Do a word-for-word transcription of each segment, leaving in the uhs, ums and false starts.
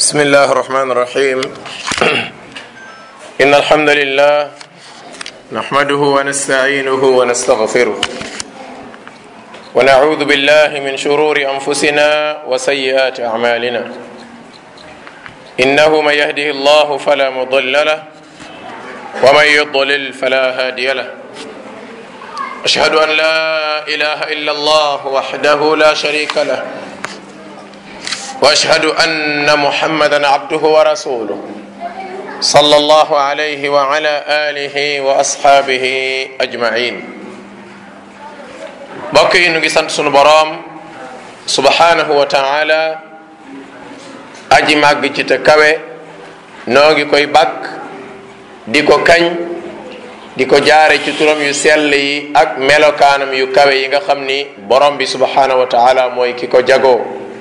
بسم الله الرحمن الرحيم إن الحمد لله نحمده ونستعينه ونستغفره ونعوذ بالله من شرور أنفسنا وسيئات أعمالنا إنه من يهده الله فلا مضل له ومن يضلل فلا هادي له أشهد أن لا إله إلا الله وحده لا شريك له واشهد ان محمدا عبده ورسوله صلى الله عليه وعلى اله واصحابه اجمعين mbokk yi ñu ngi sant sunu boroom subhanahu wa taala aji màgg ci te kawe noo ngi koy bàkk di ko kañ di ko jaare ci turam yu sell yi ak melokaanam yu kawe yi nga xam ni boroom bi subhanahu wa taala mooy ki ko jagoo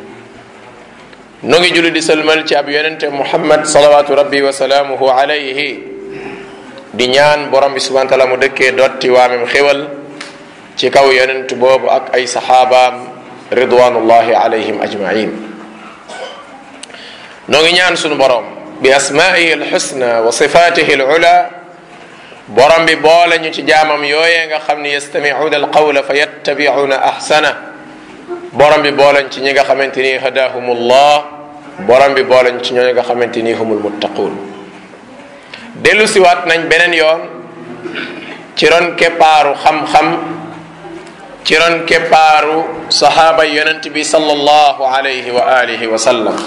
nu ngi julli di sëlmal ci ab yonente muhammad salawatu rabbi wa salaamuhu alayhi di ñaan borom bi subhanahu wa taala mu dëkkee dotti waamem xéwal ci kaw yonent boobu ak ay saxaabaam ridwanullahi alayhim ajmain nu ngi ñaan sunu borom bi asmaihi alxusna wa sifatihi alula borom bi boole ñu ci jaamam yooyee nga xam ni yastamicuuna alqawla fa yattabicuuna ahsana borom bi booleñ ci ñi nga xamante ni hadahumullah borom bi booleñ ci ñooñu nga xamante ni humul muttaquun dellu siwaat nañ beneen yoon ci ron keppaaru xam-xam ci ron keppaaru sahaaba yonent bi sallallahu alayhi wa alihi wa sallam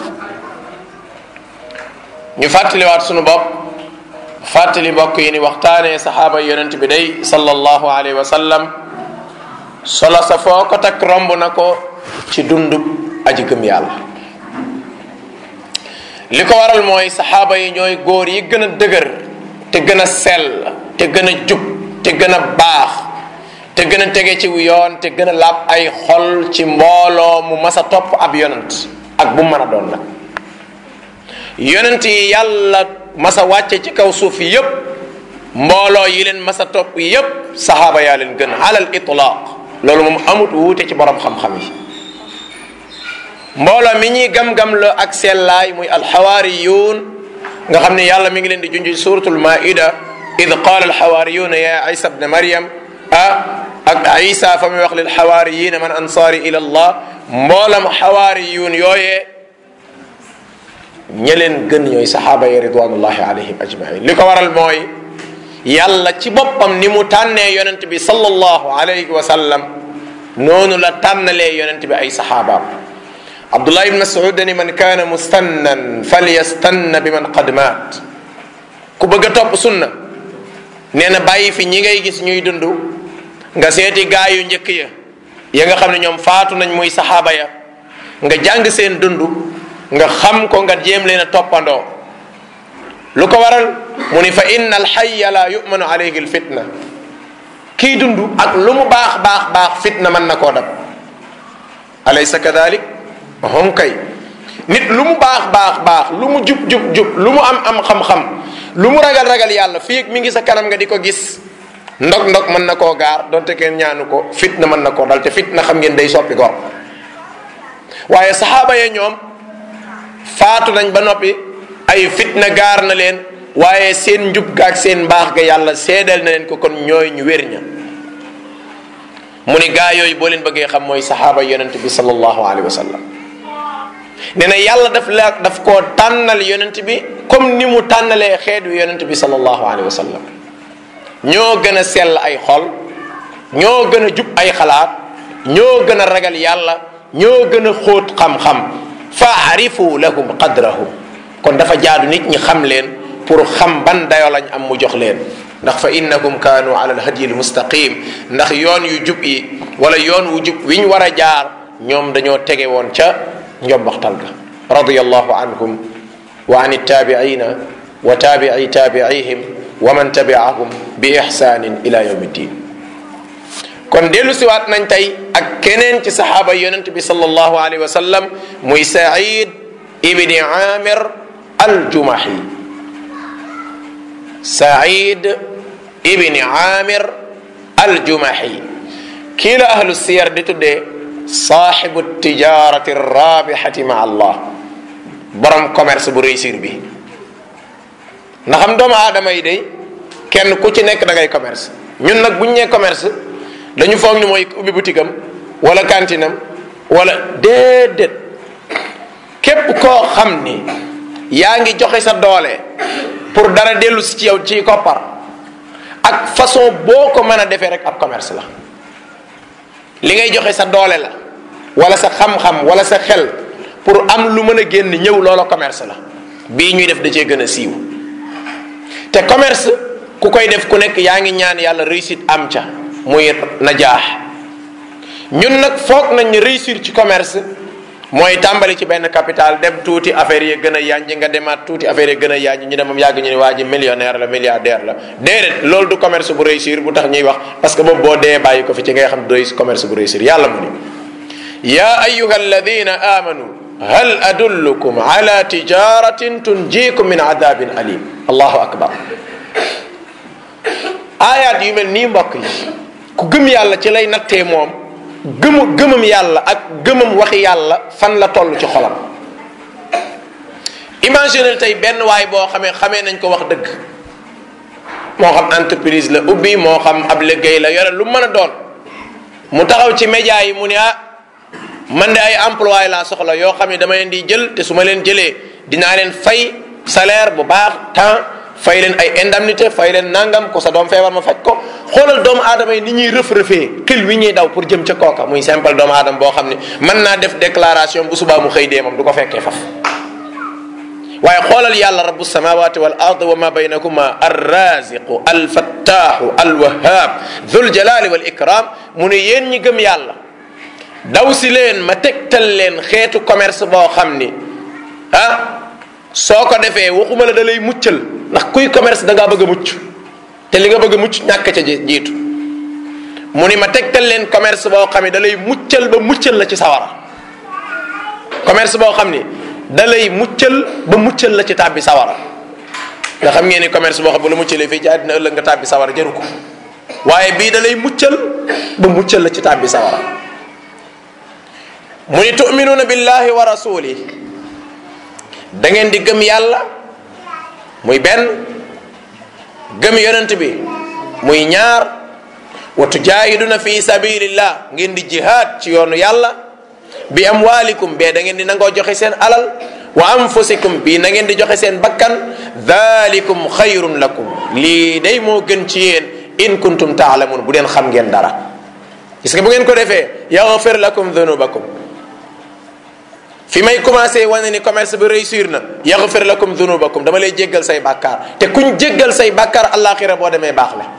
ñu fàttaliwaat sunu bopp fàttali mbokk yi ni waxtaanee sahaaba yonent bi day sallallahu alayhi wa sallam solo sa foo ko takk romb na ko ci dundub aji gëm yàlla li ko waral mooy saxaaba yi ñooy góor yi gën a dëgër te gën a sell te gën a jub te gën a baax te gën a tege ci yoon te gën a laab ay xol ci mbooloo mu mas a topp ab yonent ak bu mën a doon nag yonent yi yàlla mas a wàcce ci kaw suuf yépp mbooloo yi leen mas a topp yépp saxaaba yaa leen gën alal itlaaq loolu moom amut wuute ci borom xam-xam yi mbooloo mi ñuy gam-gam la ak sellaay muy alxawaariyuun nga xam ne yàlla mi ngi leen di junj suratul maida id qaala alxawaariyuuna ya isa bne maryam ah ak isa fa muy wax lil xawaariyina man ansaari ila allah mboolam xawaariyuun yooyee ña leen gën ñooy saxaaba yi ridwanullahi alayhim ajmain li ko waral mooy yàlla ci boppam ni mu tànnee yonent bi sallallahu alayhi wa sallam noonu la tànnalee yonent bi ay saxaabaam abdullah ibn mas'ud ni man kaana mustannan falyastanna bi man qad maat ku bëgg a topp sunna nee na bàyyi fi ñi ngay gis ñuy dund nga seeti gaa yu njëkk ya ya nga xam ne ñoom faatu nañ muy saxaaba ya nga jàng seen dund nga xam ko nga jéem leen a toppandoo lu ko waral mu ni fa inna alxayya la yumanu alayhi alfitna kii dund ak lu mu baax baax baax fitna mën na koo dab alaysa kadalik hom kay nit lu mu baax baax baax lu mu jub jub jub lu mu am am xam-xam lu mu ragal ragal yàlla fii mi ngi sa kanam nga di ko gis ndog ndog mën na koo gaar donte kenn ñaanu ko fitna mën na koo dal te fitna xam ngeen day soppi gor waaye saxaaba ya ñoom faatu nañ ba noppi ay fitna gaar na leen waaye seen njub ga ak seen mbaax ga yàlla seedal na leen ko kon ñooy ñu wér ña mu ni gaa yooyu boo leen bëggee xam mooy saxaaba yonent bi sallallahu alayhi wa sallam nee na yàlla daf la daf koo tànnal yonent bi comme ni mu tànnalee xeetu yonent bi sallallahu alayhi wa sallam ñoo gën a sell ay xol ñoo gën a jub ay xalaat ñoo gën a ragal yàlla ñoo gën a xóot xam-xam faarifu lahum qadrahum kon dafa jaadu nit ñi xam leen pour xam ban dayoo lañ am mu jox leen ndax fa innahum kaanu ala alhadyi almustaqim ndax yoon yu jub yi wala yoon wu jub wi ñu war a jaar ñoom dañoo tege woon ca njombaxtal ga radiyallahu anhum wa an ittabiina wa tabi'i tabi'ihim wa man tabi'ahum bi ihsanin ila yawmi ddin kon dellu siwaat nañ tey ak keneen ci saxaaba yonent bi sallallahu alayhi wa sallam muy Saïd ibni Amir al-Jumahi Saïd ibni Amir al-Jumahi kii la ahlu siyar di tuddee saaxibu tijarati rabihati ma allah borom commerce bu réussir bi. ndax am doomu aadama yi de kenn ku ci nekk da ngay commerce ñun nag bu ñu nee commerce dañu foog ni mooy ubbi boutique am wala cantine am wala déedéet képp koo xam ni yaa ngi joxe sa doole pour dara dellu si ci yow ci koppar ak façon boo ko mën a defee rek ab commerce la. li ngay joxe sa doole la wala sa xam-xam wala sa xel pour am lu mën a génn ñëw loola commerce la bii ñuy def da cee gën a siiw te commerce ku koy def ku nekk yaa ngi ñaan yàlla réussite am ca muy najaax ñun nag foog nañ ni réussir ci commerce mooy tàmbali ci benn capital dem tuuti affaire yi gën a yànji nga demaat tuuti affaire yi gën a yànji ñu dem yàgg ñu ne waa ji millionnaire la milliardaire la déedéet loolu du commerce bu réussir bu tax ñuy wax parce que boobu boo dee bàyyi ko fi ci ngay xam du commerce bu réussir yàlla mu ni ya ayuha alladina amanu hal adullukum ala tijaratin tunjikum min adabin alim allahu akbar ayaat yu mel nii mbokk yi ku gëm yàlla ci lay nattee moom gëmu gëmam yàlla ak gëmam waxi yàlla fan la toll ci xolam. imaginez tey benn waay boo xamee xamee nañ ko wax dëgg moo xam entreprise la ubbi moo xam ab liggéey la yore lu mën a doon mu taxaw ci média yi mu ne ah man de ay employé laa soxla yoo xam ne dama leen di jël te su ma leen jëlee dinaa leen fay salaire bu baax temps fay leen ay indemnité fay leen nangam ko sa doom feebar ma faj ko xoolal doomu aadama yi ni ñuy rëf-rëfee xil wi ñuy daw pour jëm ca kooka muy simple doomu aadama boo xam ne mën naa def déclaration bu subaa mu xëy dee moom du ko fekkee faf waaye xoolal yàlla rabbu samawati wal ard wa ma baynakuma arraziqu alfattahu alwahab dhul jalali wal ikram mu ne yéen ñi gëm yàlla daw si leen ma tegtal leen xeetu commerce boo xam ni ah soo ko defee waxuma la da lay muccal ndax kuy commerce da ngaa bëgg a mucc te li nga bëgg a mucc ñàkk ca jiitu mu ni ma tegtal leen commerce boo xam ne da lay muccal ba muccal la ci sawara commerce boo xam ni da lay muccal ba muccal la ci tàbbi sawara nga xam ngeen ni commerce boo xam bu la muccalee fii ci àddina ëllëg nga tàbbi sawara jaru ko waaye bii da lay muccal ba muccal la ci tàbbi sawara mu ni tuminuuna billahi wa rasuli da ngeen di gëm yàlla muy benn gëm yonent bi muy ñaar wa tujaahiduna fi sabilillah ngeen di jihaad ci yoonu yàlla bi amwalikum bee da ngeen di nangoo joxe seen alal wa anfusikum bii na ngeen di joxe seen bakkan dhalikum xayrun lakum lii day moo gën ci yéen in kuntum taalamun bu deen xam ngeen dara gis nga bu ngeen ko defee yaghfir lakum dhunubakum fi may commencé wane ni commerce bi réussir na yaghfir lakum dhunubakum dama lay jéggal say bàkkaar te kuñ jéggal say bàkkaar àllaaxira boo demee baax la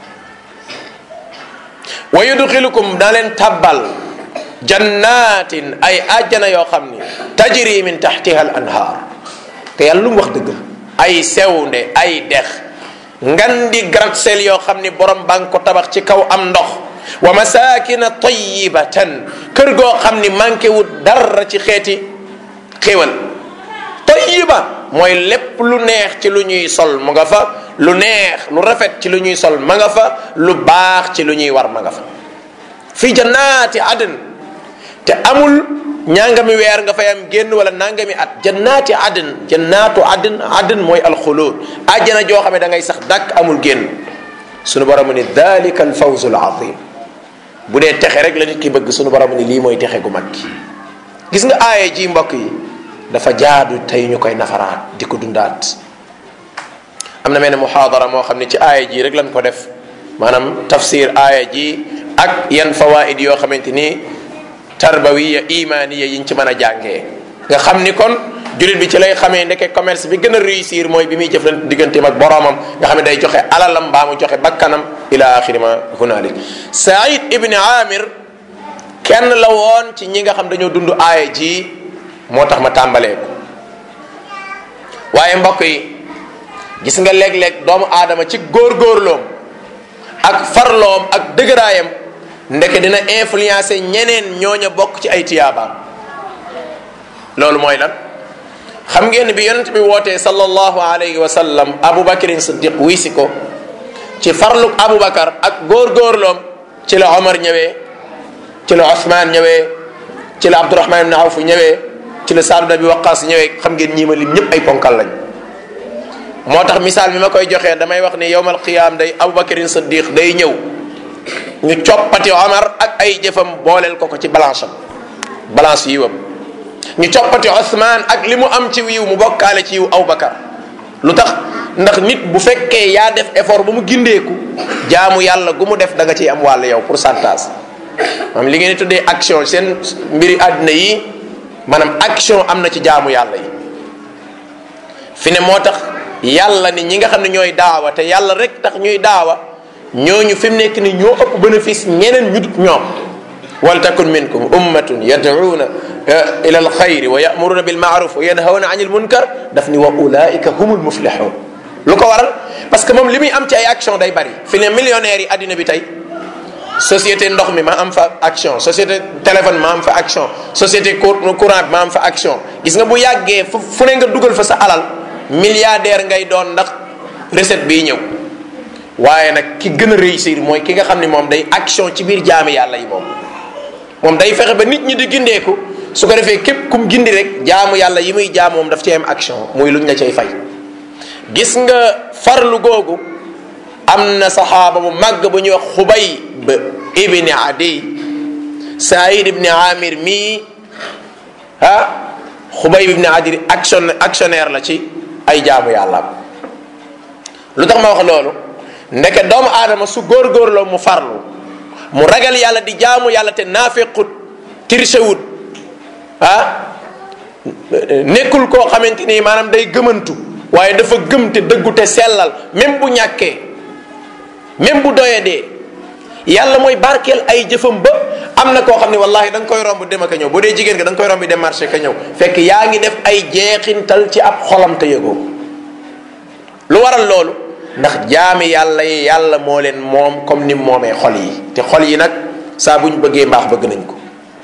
wa yudxilukum daa leen tabbal jannatin ay àjjana yoo xam ni tajri min taxtiha al anhaar te yàlla lu mu wax dëgg ay sewnde ay dex ngan di gratte-ciel yoo xam ni borom baa ngi ko tabax ci kaw am ndox wa masakina tayyibatan kër goo xam ni manqué wut dara ci xeeti xéwal tayyiba mooy lépp lu neex ci lu ñuy sol mu nga fa lu neex lu rafet ci lu ñuy sol ma nga fa lu baax ci lu ñuy war ma nga fa fi jannaati adn te amul ñaangami weer nga fay am génn wala nangami at jannaati adn jannaatu adn adn mooy alxuluud àjjana joo xam ne da ngay sax dàkk amul génn sunu borom ni dalika alfawzu alazim bu dee texe rek la nit ki bëgg sunu borom ni lii mooy texe gu mag gi gis nga aaya ji mbokk yi dafa jaadu tey ñu koy nafaraat di ko dundaat am na mel ne muhaadara moo xam ne ci aaya ji rek lañ ko def maanaam tafsir aaya ji ak yan fawaid yoo xamante ni tarbawiya imaniya yiñ ci mën a jàngee nga xam ni kon jullit bi ci lay xamee ndeke commerce bi gën a réussir mooy bi muy jëflante digganteem ak boromam nga xam ne day joxe alalam mbaa mu joxe bakkanam ila axiri ma hunalik Saïd ibni Amir kenn la woon ci ñi nga xam dañoo dund aaya ji moo tax ma tàmbalee ko waaye mbokk yi gis nga léeg-léeg doomu aadama ci góorgóorloom ak farloom ak dëgëraayam ndeke dina influencer ñeneen ñooña bokk ci ay tiyaabaam loolu mooy lan xam ngeen bi yonent bi wootee sallallahu alayhi wa sallam Aboubacarin Siddiq wiisi ko ci farluk Aboubacar ak góorgóorloom ci la Omar ñëwee ci la Ousmane ñëwee ci la Abdourahman ibn Awf ñëwee ci la Saad ibn Abi Waqqas ñëwee xam ngeen ñii ma lim ñëpp ay ponkal lañ. moo tax misaal bi ma koy joxee damay wax ni yowmal qiyaam day Abubakarin Siddiq day ñëw ñu coppati Omar ak ay jëfam booleel ko ko ci balance am balance yiwam ñu coppati Ousmane ak li mu am ci yiw mu bokkaale ci yiw Abubakar lu tax ndax nit bu fekkee yaa def effort ba mu gindeeku jaamu yàlla gu mu def da nga ciy am wàll yow pourcentage am li ngeen di tuddee action seen mbiri àddina yi maanaam action am na ci jaamu yàlla yi fi ne moo tax yàlla ni ñi nga xam ne ñooy daawa te yàlla rek tax ñuy daawa ñooñu fi mu nekk ni ñoo ëpp bénéfice ñeneen ñu dut ñoom wal takun minkum ummatun yad'una ila alxayri wa ya'muruna bil ma'ruf wa yanhawna 'anil munkar daf ni wa ulaika humul muflihun lu ko waral parce que moom li muy am ci ay action day bari fi ne millionnaires yi addina bi tey société ndox mi ma am fa action société téléphone ma am fa action société courant bi ma am fa action gis nga bu yàggee fu fu ne nga dugal fa sa alal milliardaire ngay doon ndax recette bii ñëw waaye nag ki gën a réussir mooy ki nga xam ne moom day action ci biir jaami yàlla yi moom moom day fexe ba nit ñi di gindeeku su ko defee képp kum gindi rek jaamu yàlla yi muy jaam moom daf ci am action muy luñ la cay fay gis nga farlu googu am na saxaaba bu màgg bu ñuy wax Xubayb ibni Adi Saïd ibni Amir mii ah Xubayb ibni Adi action actionnaire la ci ay jaamu yàlla lu tax ma wax loolu ndeke doomu aadama su góorgóorloo mu farlu mu ragal yàlla di jaamu yàlla te naafequt tirchewut ah nekkul koo xamante ni maanaam day gëmantu waaye dafa gëm te dëggu te sellal même bu ñàkkee même bu doyadee yàlla mooy barkeel ay jëfam ba am na koo xam ne wallahi da nga koy romb dem ak a ñëw bu dee jigéen nga da nga koy romb dem marché ka ñëw fekk yaa ngi def ay jeexintal ci ab xolam te yëgoo lu waral loolu ndax jaami yàlla yi yàlla moo leen moom comme ni moomee xol yi te xol yi nag saa bu ñu bëggee mbaax bëgg nañ ko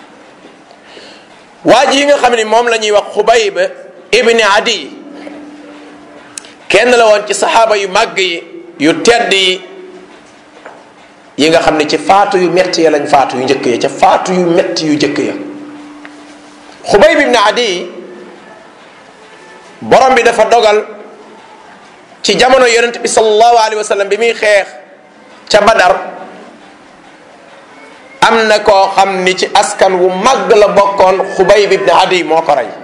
waa ji yi nga xam ne moom la ñuy wax Xubayb ibni Adi kenn la woon ci saxaaba yu màgg yi yu tedd yi yi nga xam ne ci faatu yu metti ya lañ faatu yu njëkk ya ca faatu yu metti yu njëkk ya Xubayb ibni Adi borom bi dafa dogal ci jamono yonent bi sallallahu alayhi wa sallam bi muy xeex ca Badar am na koo xam ni ci askan wu màgg la bokkoon Xubayb ibn Adi moo ko rey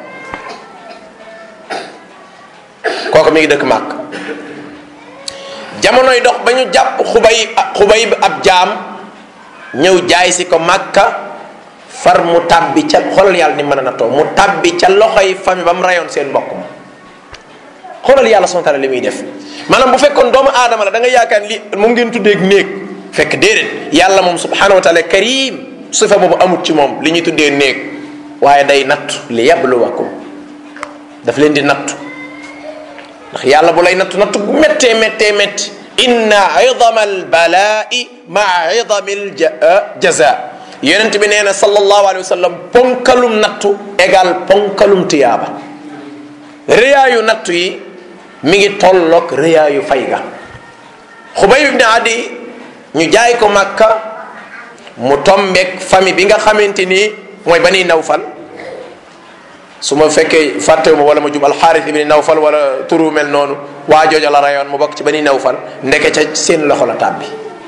kooku mi ngi dëkk Màkk jamonoy dox ba ñu jàpp Xubayb Xubayb ab jaam ñëw jaay si ko Màkka far mu tàbbi ca xoolal yàlla ni mën a nattoo mu tàbbi ca loxoy famille ba mu reyoon seen mbokk ma xoolal yàlla subhanahu wa ta'ala li muy def maanaam bu fekkoon doomu aadama la da nga yaakaar li moom ngeen tuddee ak néeg fekk déedéet yàlla moom subhanahu wa ta'ala karim sifa boobu amut ci moom li ñuy tuddee néeg waaye day nattu li yabluwakum daf leen di nattu ndax yàlla bu lay nattu nattu bu méttee méttee métti inna idama al balaa'i maa idami al jaza yonent bi nee na sallallahu alayhi wa sallam ponkalum nattu égal ponkalum tiyaaba rëyaayu nattu yi mi ngi tolloog rëyaayu fay ga Xubayb ibn Adi ñu jaay ko Makka mu tombeeg famille bi nga xamante ni mooy Bani Nawfal su ma fekkee fàttewu ma wala ma jub Alxaaris ibni Nawfal wala turu mel noonu waa jooja la rayoon mu bokk ci Bani Nawfal ndeke ca seen loxo la tàbbi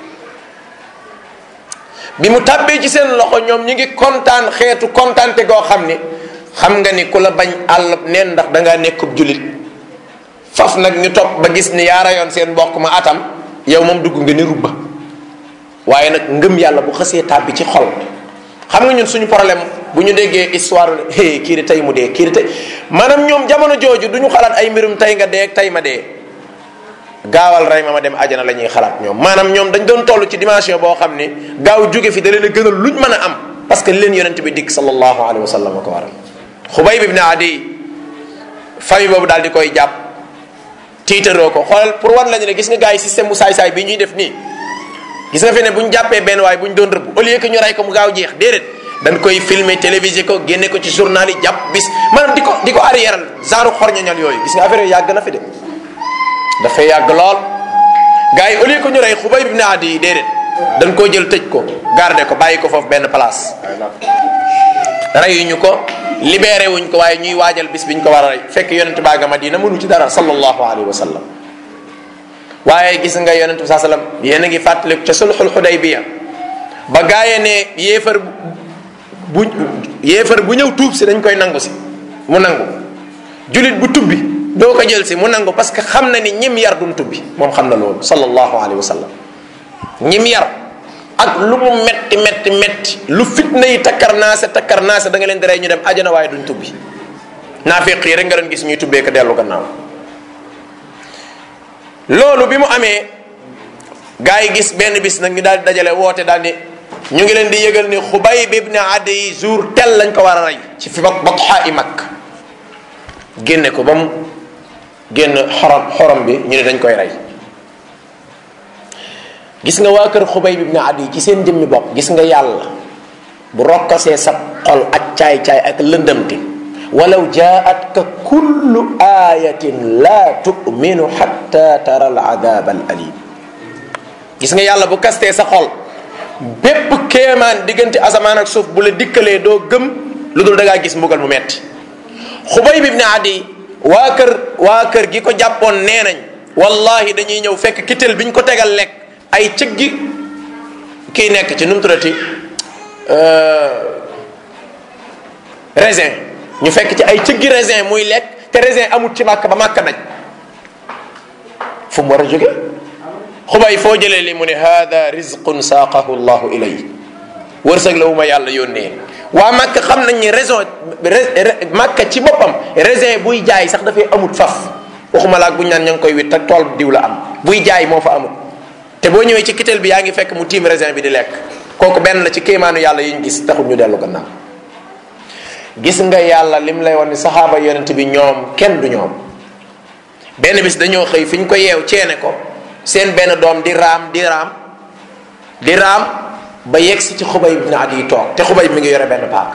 bi mu tàbbee ci seen loxo ñoom ñu ngi kontaan xeetu kontaante goo xam ni xam nga ni ku la bañ àll neen ndax dangaa nekkub julit faf nag ñu topp ba gis ni yaa rayoon seen mbokk ma atam yow moom dugg nga ni rubba waaye nag ngëm yàlla bu xësee tàbbi ci xol xam nga ñun suñu problème bu ñu déggee histoire hé kii di tey mu dee kii di tey maanaam ñoom jamono jooju du ñu xalaat ay mbirum tey nga dee tey ma dee gaawal rey ma ma dem ajana la ñuy xalaat ñoom maanaam ñoom dañ doon toll ci dimension boo xam ni gaaw jóge fi da leen a gënal luñ mën a am parce que li leen yonent bi dikk sallallahu alayhi wa sallam ko waral Xubayb ibn Adi famille boobu daal di koy jàpp tiitaroo ko xoolal pour wan lañu ne gis nga gars yi système bu saay-saay bi ñuy def nii gis nga fi ne bu ñu jàppee benn waay bu ñu doon rëbb au lieu que ñu rey ko mu gaaw jeex déedéet dañ koy filmer télévisé ko génne ko ci journal yi jàpp bis maanaam di ko di ko arrièral genre xorñoñal yooyu gis nga affaire yooyu yàgg na fi de dafay yàgg lool gars yi au lieu que ñu rey Xubayb ibn Adi déedéet dañ koo jël tëj ko garder ko bàyyi ko foofu benn place reyuñu ko libéré wuñ ko waaye ñuy waajal bis biñ ko war a rey fekk yonent baa nga Madina mënu ci dara sallallahu alayhi wa sallam. waaye gis nga yonent bi saa sallam yéen a ngi fàttaliku ca sulxul xudaybiya ba gaaye ne yéefar bu yéefar bu ñëw tuub si dañ koy nangu si mu nangu julit bu tubbi doo ko jël si mu nangu parce que xam na ni ñim yar duñ tubbi moom xam na loolu sallallahu alayhi wa sallam. ñim yar ak lu mu metti metti metti lu fitna yi takkar naase takkar naase da nga leen di rey ñu dem ajana waaye duñ tubbi naafiq yi rek nga doon gis ñuy tubbee ko dellu gannaaw. loolu bi mu amee gaa yi gis benn bis nag ñu daal di dajale woote daal ni ñu ngi leen di yëgal ni Xubayb ibn Adi jour tel lañ ko war a rey ci fi Batha i Makka génne ko ba mu génn xorom xorom bi ñu ne dañ koy rey. gis nga waa kër Xubayb ibn Adi ci seen jëmmi bopp gis nga yàlla bu rokkasee sa xol ak caay-caay ak lëndamte walaw jaatka kullu ayatin la tu'minu hatta tara al adab al alim. gis nga yàlla bu kastee sa xol bépp kéemaan diggante asamaan ak suuf bu la dikkalee doo gëm lu dul da ngaa gis mbugal mu metti. Xubayb ibn Adi waa kër waa kër gi ko jàppoon nee nañ wallahi dañuy ñëw fekk kitel biñ ko tegal lekk ay cëggi kii nekk ci nu mu tuddati raisin ñu fekk ci ay cëggi raisin muy lekk te raisin amul ci Màkka ba Màkka daj fu mu war a jóge. Xubay foo jëlee li mu ne hada rizqun saaqahu llahu ilay wërsëg la wu ma yàlla yónnee. waa Màkka xam nañ ni raison Màkka ci boppam raisin buy jaay sax dafay amut faf waxuma laak buñ naan ña ngi koy wit te tool diw la am buy jaay moo fa amut te boo ñëwee ci kitel bi yaa ngi fekk mu tiim raisin bi di lekk kooku benn la ci kéemaanu yàlla yi ñu gis taxul ñu dellu gannaaw. gis nga yàlla lim lay wax ni saxaaba yonent bi ñoom kenn du ñoom benn bis dañoo xëy fi ñu ko yeew ceene ko seen benn doom di raam di raam di raam ba yegg si ci Xubayb ibn Adi toog te Xubayb mi ngi yore benn paaka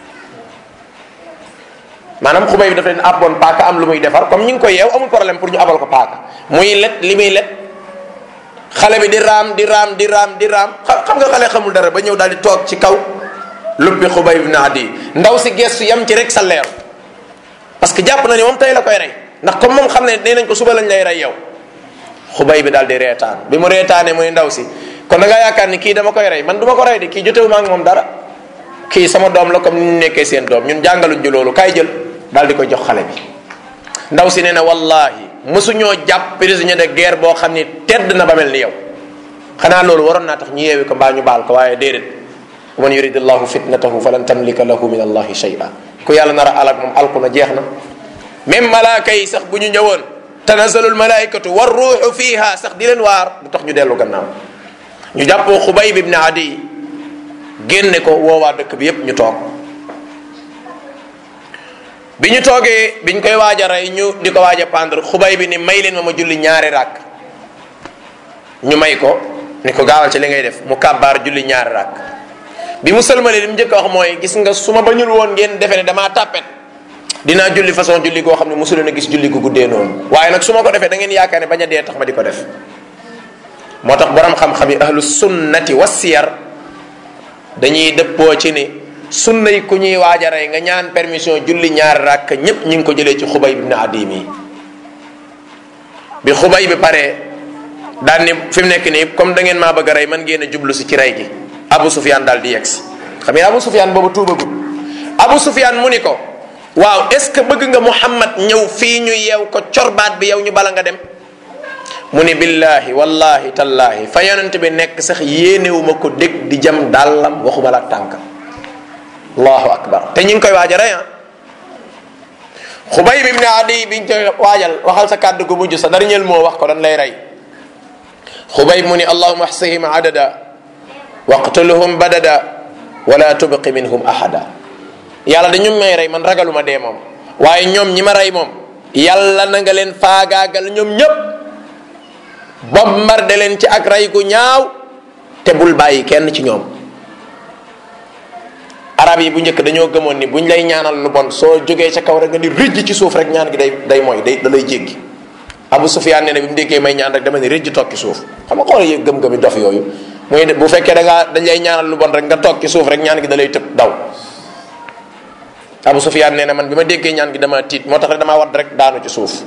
maanaam Xubayb bi dafa leen abboon paaka am lu muy defar comme ñi ngi ko yeew amul problème pour ñu abal ko paaka muy let li muy let xale bi di raam di raam di raam di raam xam nga xale xamul dara ba ñëw daal di toog ci kaw luppi Xubayb ibn Adi ndaw si gestu yam ci rek sa leer parce que jàpp na ni moom tey la koy rey ndax comme moom xam ne nee nañ ko suba lañ lay rey yow. Xubay bi daal di reetaan bi mu reetaanee muy ndaw si kon da ngaa yaakaar ni kii dama koy rey man du ma ko rey de kii jotewu ma ak moom dara kii sama doom la comme ni ñu nekkee seen doom ñun jàngaluñ ñu loolu kaay jël daal di koy jox xale bi. ndaw si nee na wallahi mësuñoo jàpp prisonnier de guerre boo xam ni tedd na ba mel ni yow xanaa loolu waroon naa tax ñu yeewi ko mbaa ñu baal ko waaye déedéet man yuridillahu fitnatahu falan tamlika lahu min allahi shay'a ku yàlla nar a alak moom alku na jeex na même malaaka yi sax bu ñu ñëwoon tanazalul malaikatu war ruuxu fiiha sax di leen waar du tax ñu dellu gannaaw ñu jàppoo Xubayb ibn Adi génne ko woowaa dëkk bi yépp ñu toog bi ñu toogee biñ koy waaj a rey ñu di ko waaj a pendre Xubayb bi ni may leen ma ma julli ñaari ràkk ñu may ko ni ko gaawal ci li ngay def mu kàbbaar julli ñaari ràkk bi mu sëlmalee li mu njëkk a wax mooy gis nga su ma bañul woon ngeen defe ne damaa tàppet dinaa julli façon julli goo xam ne mosu leen a gis julli gu guddee noonu waaye nag su ma ko defee da ngeen yaakaar ne bañ a dee tax ma di ko def moo tax borom xam-xam yi ahlu sunnati wa siyar dañuy dëppoo ci ni sunna yi ku ñuy waaj a rey nga ñaan permission julli ñaari ràkk ñépp ñu ngi ko jëlee ci Xubayb ibn Adi mi bi Xubayb bi paree daal ni fi mu nekk nii comme da ngeen maa bëgg a rey man ngeen a jublu si ci rey gi Abu Sufyan daal di yegg si xam nga Abu Sufyan boobu tuubagul Abu Sufyan mu ni ko waaw est ce que bëgg nga Muhammad ñëw fii ñu yeew ko corbaat bi yow ñu bala nga dem mu ni billahi wallahi tallahi fa yonent bi nekk sax yéenewuma ko dégg di jam dàllam waxuma la tànk allahu akbar te ñu ngi koy waaj a rey ah Xubayb ibn Adi biñ koy waajal waxal sa kàddu gu mujj sa dernier moo wax ko dañ lay rey Xubayb mu ni allahumma ahsihim adada waqtuluhum badada wala tubqi minhum ahada yàlla dañu may rey man ragaluma dee moom waaye ñoom ñi ma rey moom yàlla na nga leen faagaagal ñoom ñépp bombardé leen ci ak rey gu ñaaw te bul bàyyi kenn ci ñoom arab yi bu njëkk dañoo gëmoon ni buñ lay ñaanal lu bon soo jógee ca kaw rek nga di rëjj ci suuf rek ñaan gi day day mooy day da lay jéggi Abu Sufyaan nee na bi mu déggee may ñaan rek dama ni rëjj toog ci suuf xam nga xoolal yëg gëm-gëmi dof yooyu muy bu fekkee da ngaa dañ lay ñaanal lu bon rek nga toog ci suuf rek ñaan gi da lay tëb daw Abu Sufyaan nee na man bi ma déggee ñaan gi dama tiit moo tax rek damaa wadd rek daanu ci suuf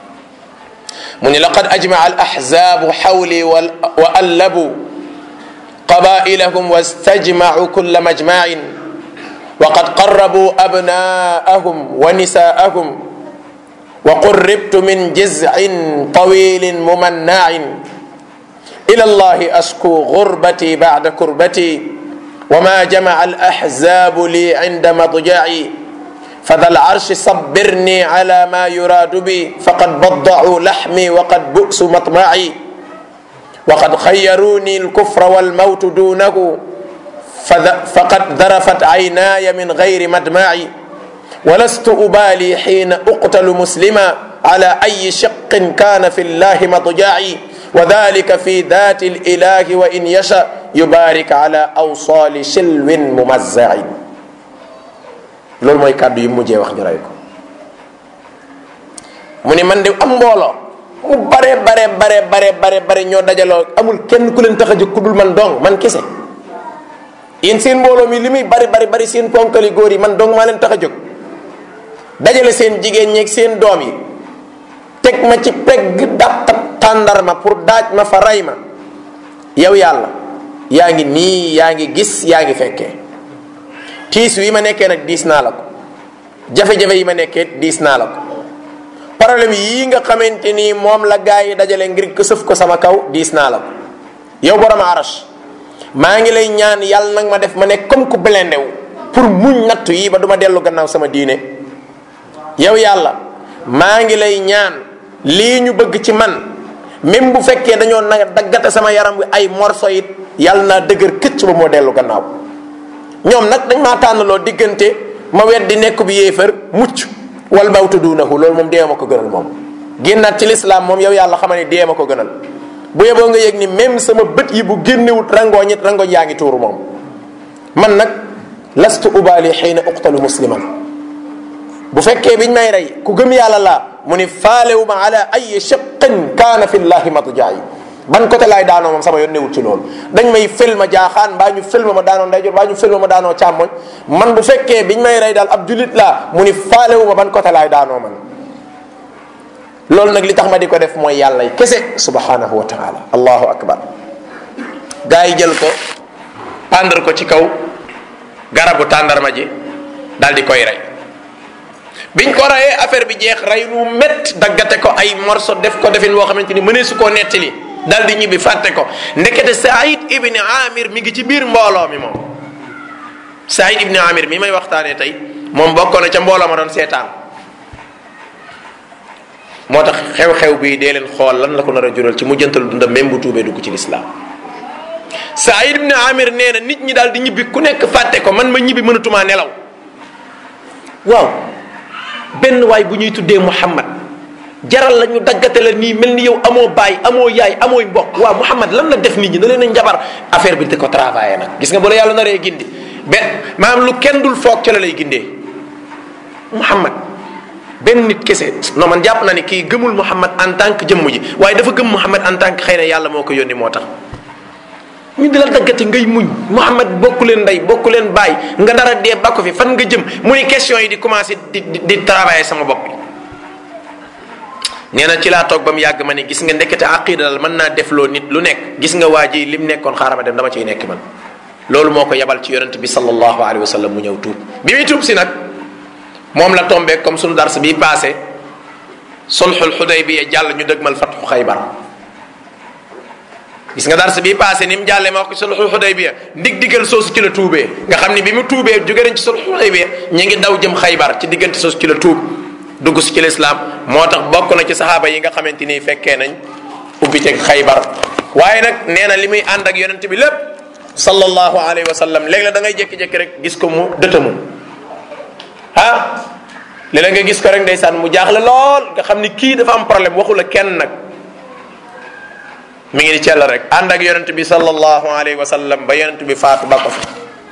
mu ni laqad ajmaa al ahzaabu xawli wa allabu qabailahum wastajmacuu kulla majmacin wa qad qarrabuu abnaahum wa nisaahum wa qurribtu min jizcin tawilin mumannacin ila allahi asku gurbati bacda kurbati وما جمع الأحزاب لي عند مضجعي فذا العرش صبرني على ما يراد بي فقد بضعوا لحمي وقد بؤس مطمعي وقد خيروني الكفر والموت دونه فقد ذرفت عيناي من غير مدمعي ولست أبالي حين أقتل مسلما على أي شق كان في الله مضجعي وذلك في ذات الإله وإن يشاء yubarik ala awsali silwin mumazzain loolu mooy kàddu yi mujjee wax ñu rey ko mu ni man de am mbooloo mu bare bare bare bare bare bare ñoo dajaloo amul kenn ku leen tax a jóg ku dul man dong man kese yéen seen mbooloo mi li muy bari bari bari seen ponkali góor yi man dong maa leen tax a jóg dajale seen jigéen ñeeg seen doom yi teg ma ci pegg dàqat tàndarma pour daaj ma fa ray ma yow yàlla yaa ngi nii yaa ngi gis yaa ngi fekkee tiis wi ma nekkee nag diis naa la ko jafe-jafe yi ma nekkee diis naa la ko problème yii nga xamante ni moom la gaa yi dajale ngir ko sëf ko sama kaw diis naa la ko yow borom arash maa ngi lay ñaan yàlla nag ma def ma nekk comme ku blindé wu pour muñ nattu yi ba du ma dellu gannaaw sama diine yow yàlla maa ngi lay ñaan lii ñu bëgg ci man même bu fekkee dañoo na daggate sama yaram wi ay morso it yàlla naa dëgër këcc ba moo dellu gannaaw ñoom nag dañ maa tànnaloo diggante ma weddi nekk bi yéefar mucc wal mawtu duunahu loolu moom dee ma ko gënal moom génnaat ci lislaam moom yow yàlla xama ne dee ma ko gënal bu yeboo nga yëg ni même sama bët yi bu génnewut rangooñ it rangooñ yaa ngi tuuru moom man nag lastu ubaali xiina uqtalu musliman bu fekkee biñ may rey ku gëm yàlla laa mu ni faalewu ma ala ay shiqqin kaana fi llahi matjaayi ban côté laay daanoo moom sama yoon newut ci loolu dañ may fël ma jaaxaan mbaa ñu fël ma ma daanoo ndeyjoor mbaa ñu fël ma ma daanoo càmmoñ man bu fekkee biñ may rey daal ab julit laa mu ni faalewu ma ban côté laay daanoo man loolu nag li tax ma di ko def mooy yàlla kese subhanahu wa taala allahu akbar gaa yi jël ko pàndar ko ci kaw garabu tàndarma ji daal di koy rey biñ ko reyee affaire bi jeex rey lu mett daggate ko ay morso def ko defin woo xamante ni mënee su koo nettali dal di ñibbi fàtte ko ndekete Saïd ibni Amir mi ngi ci biir mbooloo mi moom Saïd ibni Amir mi may waxtaanee tey moom bokkoon na ca mbooloo ma doon seetaan moo tax xew-xew bii dee leen xool lan la ko nar a jural ci mujjantal dundam même bu tuubee dugg ci lislaam Saïd ibni Amir nee na nit ñi daal di ñibbi ku nekk fàtte ko man ma ñibbi mënatumaa nelaw waaw benn waay bu ñuy tuddee Muhammad jaral la ñu daggate la nii mel ni yow amoo baay amoo yaay amooy mbokk waaw Muhammad lan la def nit ñi da leen a njabar affaire bi di ko travaillé nag gis nga bu la yàlla naree gindi benn maanaam lu kenn dul foog ca la lay gindee Muhammad benn nit kese non man jàpp na ni kii gëmul Muhammad en tant que jëmm ji waaye dafa gëm Muhammad en tant que xëy na yàlla moo ko yónni moo tax ñu di la daggate ngay muñ Muhammad bokku leen ndey bokku leen baay nga dara dee ba ko fi fan nga jëm muy question yi di commencé di di di travailler sama bopp bi nee na ci laa toog ba mu yàgg ma ne gis nga ndekete aqida dal mën naa def loo nit lu nekk gis nga waa ji lim nekkoon xaaral ma dem dama ciy nekk man loolu moo ko yabal ci yonent bi sallallahu alayhi wa sallam mu ñëw tuub bi muy tuub si nag moom la tombé comme sunu dars bi passé sulhul Hudaybiya jàll ñu dëgmal fatxu Xaybar gis nga dars bi passé ni mu jàllee ma wax ko sulhul Hudaybiya dig digal soosu ci la tuubee nga xam ni bi mu tuubee jóge nañ ci sulhul Hudaybiya ñu ngi daw jëm Xaybar ci diggante soosu ci la tuub dugg si ci lislaam moo tax bokk na ci saxaaba yi nga xamante ni fekkee nañ ubbi teg Xaybar waaye nag nee na li muy ànd ak yonent bi lépp sallallahu alayhi wa sallam léegi la da ngay jékki-jékki rek gis ko mu dëtamu ah léeg-léeg nga gis ko rek ndeysaan mu jaaxle lool nga xam ni kii dafa am problème waxu la kenn nag mi ngi di cell rek ànd ak yonent bi sallallahu alayhi wa sallam ba yonent bi faatu ba ko fi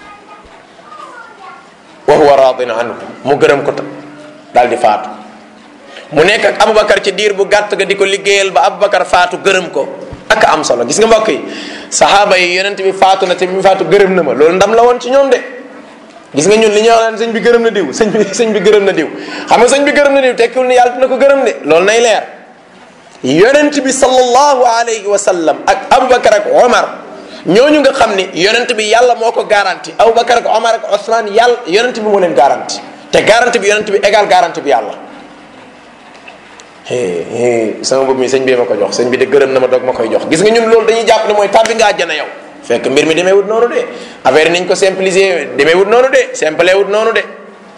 wa huwa radin anhu mu gërëm ko daal di faatu mu nekk ak Aboubacar ci diir bu gàtt ga di ko liggéeyal ba Aboubacar faatu gërëm ko ak am solo gis nga mbokk yi saxaaba yi yonent bi faatu na te bi mu faatu gërëm na ma loolu ndam la woon ci ñoom de gis nga ñun li ñuy wax naan sëñ bi gërëm na diw sëñ bi sëñ bi gërëm na diw xam nga sëñ bi gërëm na diw tekkiwul ni yàlla dina ko gërëm de loolu nay leer. yonent bi sallallahu alayhi wa sallam ak Aboubacar ak Omar ñooñu nga xam ni yonent bi yàlla moo ko garanti Aboubacar ak Omar ak Ousmane yàlla yonent bi moo leen garanti te garanti bi yonent bi égal garanti bi yàlla. sama bopp mi sëñ bi ma ko jox sëñ bi de gërëm na ma doog ma koy jox gis nga ñun loolu dañuy jàpp ne mooy tàbbi nga àjjana yow fekk mbir mi demee wut noonu de affaire yi nañ ko simplifier demee wut noonu de simple wut noonu de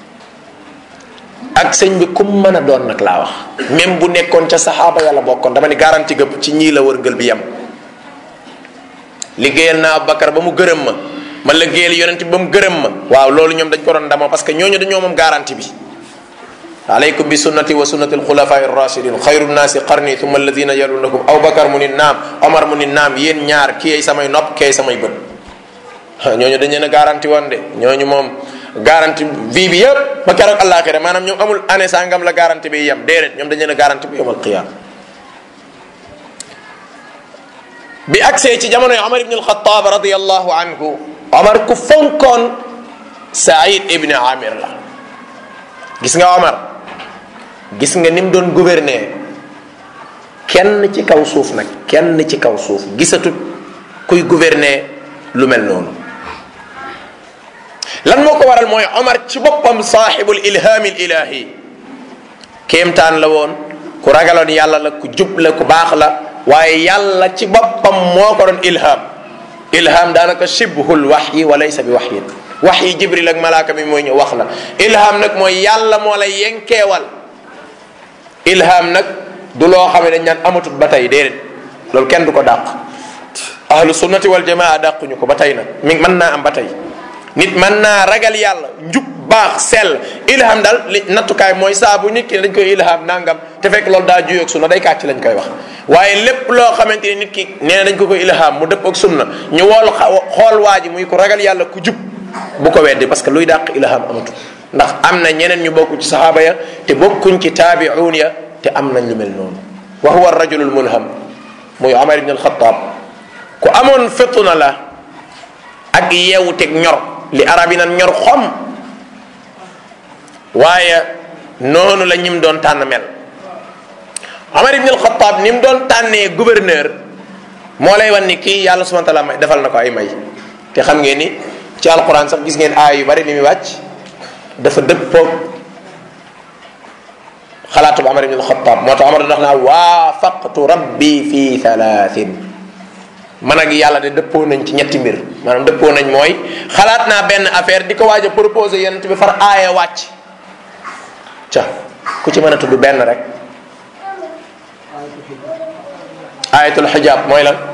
ak sëñ bi kum mën a doon nag laa wax même bu nekkoon ca saxaaba yàlla bokkoon dama ni garanti gëpp ci ñii la wërngël bi yem. liggéeyal naa Abubakar ba mu gërëm ma ma liggéeyal yonent bi ba mu gërëm ma waaw loolu ñoom dañ ko doon ndamoo parce que ñooñu dañoo moom garanti bi. alaykum bi sunnati wa sunnati alxulafai arrachidin xayru nnaasi qarni thumma alladina yalunakum Abubakar mu ni naam Omar mu ni naam yéen ñaar kii ay samay nopp kii ay samay bët ñooñu dañ leen a garanti woon de ñooñu moom garanti vie bi yëpp ba keroog àllaaxira maanaam ñoom amul année sangam la garanti bi yem déedéet ñoom dañ leen a garanti bi yawmal qiyaama. bi agsee ci jamonoy Omar ibn al-Khattab radiyallahu anhu Omar ku fonkoon Saïd ibn Amir la gis nga Omar gis nga ni mu doon gouverner kenn ci kaw suuf nag kenn ci kaw suuf gisatut kuy gouverner lu mel noonu lan moo ko waral mooy Omar ci boppam saaxibul ilhaami ilahi kéemtaan la woon ku ragaloon yàlla la ku jub la ku baax la waaye yàlla ci boppam moo ko doon ilham ilham daanaka shibhul waxyi wa laysa bi waxyin waxyi jibril ak malaaka mi mooy ñëw wax la ilham nag mooy yàlla moo lay yenkeewal ilham nag du loo xam ne dañ naan amatut ba tey déedéet loolu kenn du ko dàq ahlu sunnati wal jamaa dàquñu ko ba tey nag mi mën naa am ba tey nit mën naa ragal yàlla njub baax sell ilham daal li nattukaay mooy saa bu nit ki dañ koy ilham nangam te fekk loolu daa juyoog sunna day kàcc lañ koy wax waaye lépp loo xamante ni nit ki nee na dañ ko koy ilham mu dëpp ak sunna ñu wool xool waa ji muy ko ragal yàlla ku jub bu ko weddi parce que luy dàq ilham amatu ndax am na ñeneen ñu bokku ci saxaaba ya te bokkuñ ci taabi'uun ya te am nañ lu mel noonu wa huwa rajulul mulham muy Omar ibn al-Khattab ku amoon fitna la ak yeewu teg ñor li arab yi nan ñor xom waaye noonu la ñim doon tànn mel Omar ibn al-Khattab ni mu doon tànnee gouverneur moo lay wan ni kii yàlla subhanahu wa ta'ala may defal na ko ay may te xam ngeen ni ci alquran sax gis ngeen aay yu bari ni muy wàcc dafa dëppoog xalaatu bu Omar ibn al-Khattab moo tax Omar doon wax naa waafaqtu rabbi fi thalathin man ak yàlla de dëppoo nañ ci ñetti mbir maanaam dëppoo nañ mooy xalaat naa benn affaire di ko waaj a proposé yonent bi far aaya wàcc ca ku ci mën a tudd benn rek ayatul xijaab mooy lan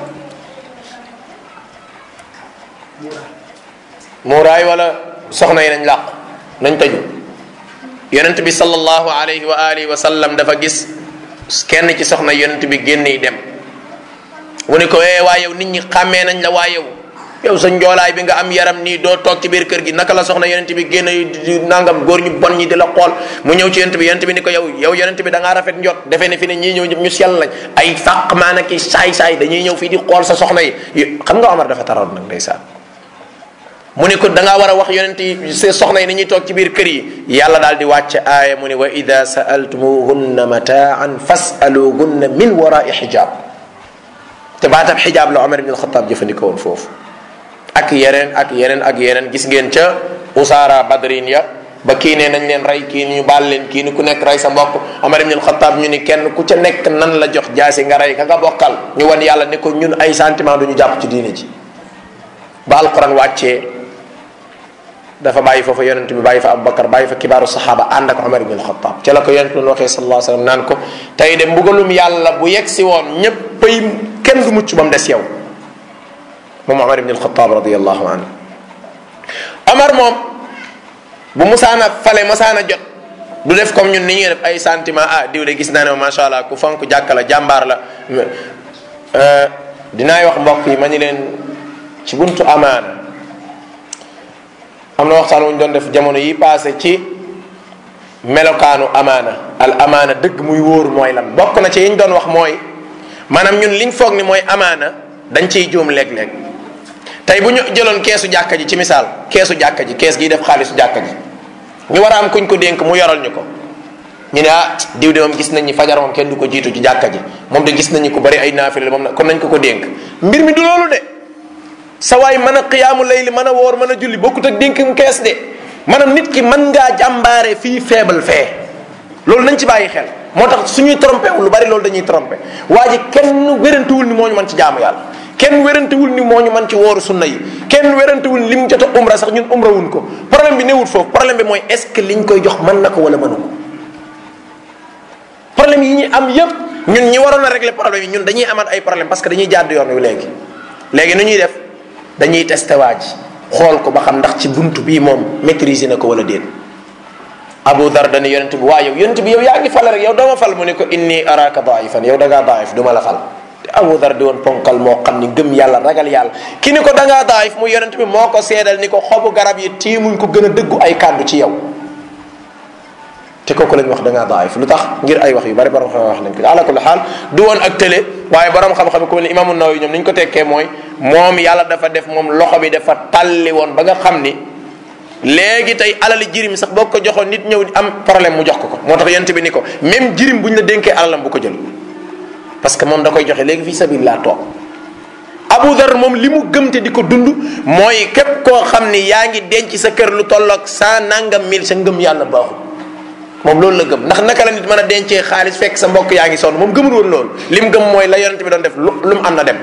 muuraay wala soxna yi nañ làqu nañ tëju yonent bi sallallahu alayhi wa alihi wa sallam dafa gis kenn ci soxna yonent bi génn yi dem mu ne ko eh waa yow nit ñi xàmmee nañ la waa yow yow sa njoolaay bi nga am yaram nii doo toog ci biir kër gi naka la soxna yonent bi génn di nangam góor ñu bon ñi di la xool mu ñëw ci yonent bi yonent bi ni ko yow yow yonent bi da ngaa rafet njot defee ne fi ne ñii ñëw ñu sell lañ ay fàq maana ki saay-saay dañuy ñëw fii di xool sa soxna yi xam nga Omar dafa taroon nag ndeysaan mu ne ko da ngaa war a wax yonent yi sa soxna yi ni ñuy toog ci biir kër yi yàlla daal di wàcc aaya mu ne wa ida sa'altumuhunna mataan fas'aluhunna min wara'i hijab te baatab xijaab la Omar ibn al-Khattab jëfandikoo woon foofu ak yeneen ak yeneen ak yeneen gis ngeen ca usaara badrin ya ba kii ne nañ leen rey kii ñu baal leen kii ni ku nekk rey sa mbokk Omar ibn al-Khattab ñu ni kenn ku ca nekk nan la jox jaasi nga rey ka nga bokkal ñu wan yàlla ne ko ñun ay sentiment du ñu jàpp ci diine ji ba alquran wàccee dafa bàyyi foofa yonent bi bàyyi fa Abubakar bàyyi fa kibaaru saxaaba ànd ak Omar ibn al-Khattab ca la ko yonent bi waxee sallallahu alayhi wa sallam naan ko tey de mbugalum yàlla bu yegg si woon ñëppay kenn du mucc ba mu des yow moom Omar ibn al-Khattab radiyallahu anhu Omar moom bu musaana fale musaana jot du def comme ñun ni ñuy def ay sentiment ah diw de gis naa ne macha allah ku fonk jàkka la jàmbaar la dinaay wax mbokk yi ma ñu leen ci buntu amaana am na waxtaan wu ñu doon def jamono yi passé ci melokaanu amaana al amaana dëgg muy wóor mooy lan bokk na ci yi ñu doon wax mooy maanaam ñun liñ foog ni mooy amaana dañ ciy juum léeg-léeg tey bu ñu jëloon keesu jàkka ji ci misaal keesu jàkka ji kees gi def xaalisu jàkka ji ñu war a am kuñ ko dénk mu yoral ñu ko ñu ne ah diw de moom gis nañ ni fajar moom kenn du ko jiitu ci jàkka ji moom de gis nañu ko bari ay naafile moom na kon nañ ko ko dénk mbir mi du loolu de sa waay mën a xiyaamu layli mën a woor mën a julli bokkut ak dénk kees de maanaam nit ki mën ngaa jàmbaare fii faible fee loolu nañ ci bàyyi xel moo tax suñuy trompé wu lu bari loolu dañuy trompé waa ji kenn wérantewul ni moo ñu mën ci jaamu yàlla kenn wérantewul ni moo ñu mën ci wooru sunna yi kenn wérantewul ni li mu jot a umra sax ñun umra wuñ ko problème bi newul foofu problème bi mooy est-ce que liñ koy jox mën na ko wala mënu ko problème yi ñuy am yépp ñun ñi waroon a régler problème yi ñun dañuy amaat ay problème parce que dañuy jàdd yoon wi léegi léegi nu ñuy def dañuy testé waa ji xool ko ba xam ndax ci buntu bii moom maîtriser na ko wala déet Abu Dar dani yonent bi waa yow yonent bi yow yaa ngi fal rek yow dooma fal mu ne ko inni araka daifan yow da ngaa daif du ma la fal te Abu Dar di woon ponkal moo xam ni gëm yàlla ragal yàlla ki ni ko da ngaa daif mu yonent bi moo ko seedal ni ko xobu garab yi tiimuñ ko gën a dëggu ay kàddu ci yow te kooku lañ wax da ngaa daif lu tax ngir ay wax yu bari borom xam wax nañ ko ala kulli xaal du woon ak télé waaye borom xam-xam ku mel ni imaamu Nawawi ñoom ni ñu ko tekkee mooy moom yàlla dafa def moom loxo bi dafa talli woon ba nga xam ni léegi tey alali jirim sax boo ko joxoon nit ñëw am problème mu jox ko ko moo tax yonent bi ni ko même jirim bu ñu la dénkee alalam bu ko jël parce que moom da koy joxe léegi fii sabilillah toog Abu Dar moom li mu gëm te di ko dund mooy képp koo xam ni yaa ngi denc sa kër lu tolloog cent nangam mille sa ngëm yàlla baaxul moom loolu la gëm ndax naka la nit mën a dencee xaalis fekk sa mbokk yaa ngi sonn moom gëmul woon loolu li mu gëm mooy la yonent bi doon def lu lu mu am na dem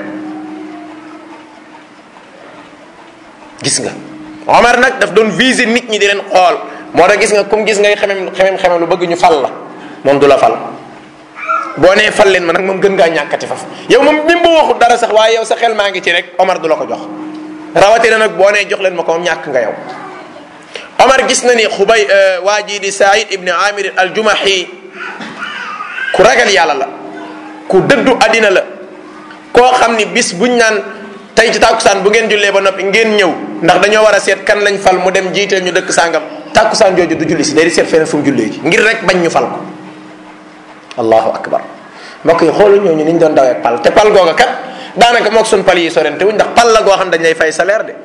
gis nga Omar nag daf doon viser nit ñi di leen xool moo tax gis nga comme gis ngay xemem xemem xemem lu bëgg ñu fal la moom du la fal boo nee fal leen ma nag moom gën ngaa ñàkkati faf yow moom même bu waxul dara sax waaye yow sa xel maa ngi ci rek Omar du la ko jox rawatina nag boo nee jox leen ma ko moom ñàkk nga yow Omar gis na ni xubay waa jii di Saïd ibn Amir al-Jumahi ku ragal yàlla la ku dëddu addina la koo xam ni bis buñ naan tey ci tàkkusaan bu ngeen jullee ba noppi ngeen ñëw ndax dañoo war a seet kan lañ fal mu dem jiiteel ñu dëkk sàngam tàkkusaan jooju du julli si day di seet feneen fu mu jullee ji ngir rek bañ ñu fal ko allahu akbar mbokk yi xoolu ñooñu ni ñu doon dawee pal te pal googa kat daanaka moog suñ pal yi sorente wuñ ndax pal la goo xam dañ lay fay salaire de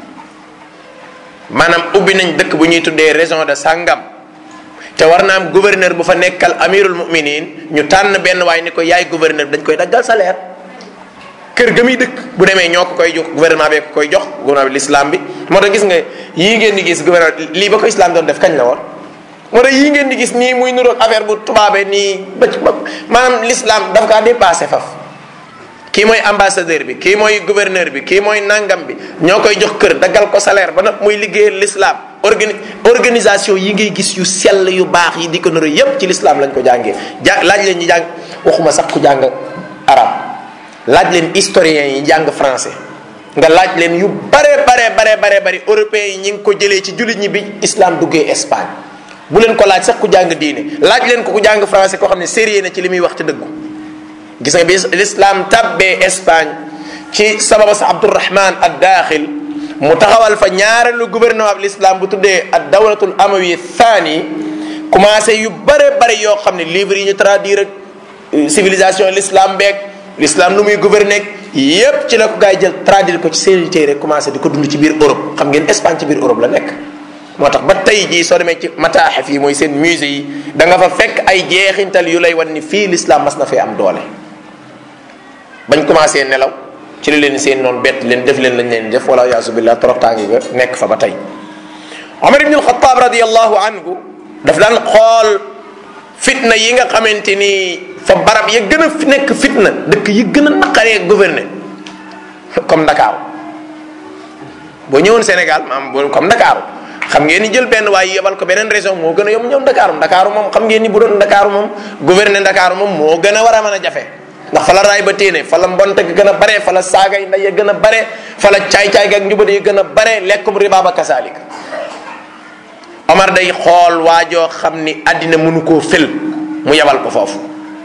maanaam ubbi nañ dëkk bu ñuy tuddee région de Sangam te war na am gouverneur bu fa nekkal amirul muminin ñu tànn benn waay ni ko yaay gouverneur bi dañ koy daggal salaire kër ga muy dëkk bu demee ñoo ko koy jox gouvernement bee ko koy jox gouvernement bi l'islam bi moo tax gis nga yii ngeen di gis gouvernement lii ba ko islam doon def kañ la woon moo tax yii ngeen di gis nii muy nuroog affaire bu tubaabee nii ba ci maanaam l'islam dafa kaa dépassé faf kii mooy ambassadeur bi kii mooy gouverneur bi kii mooy nangam bi ñoo koy jox kër daggal ko salaire ba nag muy liggéeyal l'islam organi organisation yi ngay gis yu sell yu baax yi di ko nuru yépp ci l'islam lañ ko jàngee ja laaj leen ñi jàng waxuma sax ku jàng arab laaj leen historiens yi jàng français nga laaj leen yu bare bare bare bare bari européens yi ñi ngi ko jëlee ci jullit ñi bi islam duggee Espagne bu leen ko laaj sax ku jàng diine laaj leen ko ku jàng français koo xam ne sérieux na ci li muy wax te dëggu gis nga bi l'islam tabbee Espagne ci sababa sa Abdurrahman ad-Daxil mu taxawal fa ñaareelu gouvernement bi l'islam bu tuddee ad dawlatul amawi thani commencé yu bare bare yoo xam ne livres yi ñu traduire ak civilisation l'islam beeg l'islam nu muy gouverner yépp ci la ko gaa yi jël traduire ko ci seeni téere commencé di ko dund ci biir Europe xam ngeen Espagne ci biir Europe la nekk moo tax ba tey jii soo demee ci mataaxif yi mooy seen musée yi da nga fa fekk ay jeexintal yu lay wan ni fii l'islam mas na fee am doole bañ commencé nelaw ci la leen seen noonu bett leen def leen lañ leen def wala yaasu billah toroxtaangi ga nekk fa ba tey Omar ibn al-Khattab radiyallahu anhu daf daan xool fitna yi nga xamante ni fa barab ya gën a nekk fitna dëkk yi gën a naqaree gouverner comme Dakar boo ñëwoon Sénégal maam boo comme Dakar xam ngeen ni jël benn waaye yebal ko beneen région moo gën a yomb ñoom Dakar Dakar moom xam ngeen ni bu doon Dakar moom gouverner Dakar moom moo gën a war a mën a jafe ndax fa la raay ba téene fa la mbonte ga gën a bare fa la saaga yi nday ya gën a bare fa la caay-caay ga ak njubade yi gën a bare lekkum riba ba kasaalika Omar day xool waajoo xam ni àddina mënu koo fël mu yebal ko foofu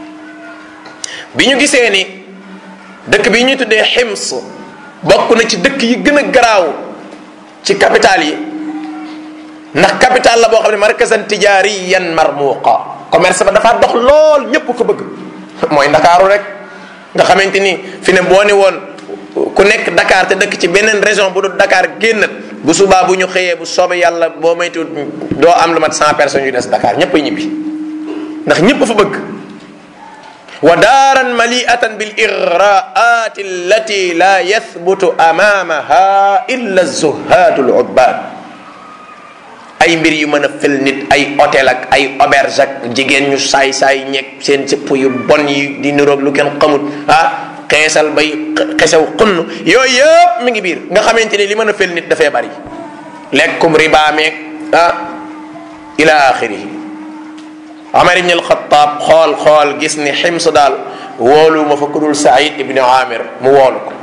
bi ñu gisee ni dëkk bi ñu tuddee Hims bokk na ci dëkk yi gën a garaaw ci capital yi ndax capital la boo xam ne markazan tijaariyan marmuqa commerce ba dafa dox lool ñépp ko bëgg mooy Ndakaaru rek nga xamante ni fi ne boo ni woon ku nekk Dakar te dëkk ci beneen région bu dul Dakar génn bu subaa bu ñu xëyee bu soobee yàlla boo moytuwul doo am lu mat cent personnes yu des Dakar ñëpp ay ñibbi ndax ñëpp fa bëgg. wa daaran maliatan bil igraat allati la yathbutu amamaha illa zuhadul ubbad. ay mbir yu mën a fël nit ay hôtel ak ay auberge ak jigéen ñu saay saay ñekk seen cëpp yu bon yi di niroog lu kenn xamut ah xeesal bay xesew xunn yooyu yëpp mi ngi biir nga xamante ni li mën a fël nit dafay bari lekkum riba meeg ah ila axirihi. Omar ibn al-Khattab xool xool gis ni Hims daal woolu ma fa ku dul Saïd ibn Amir mu woolu ko.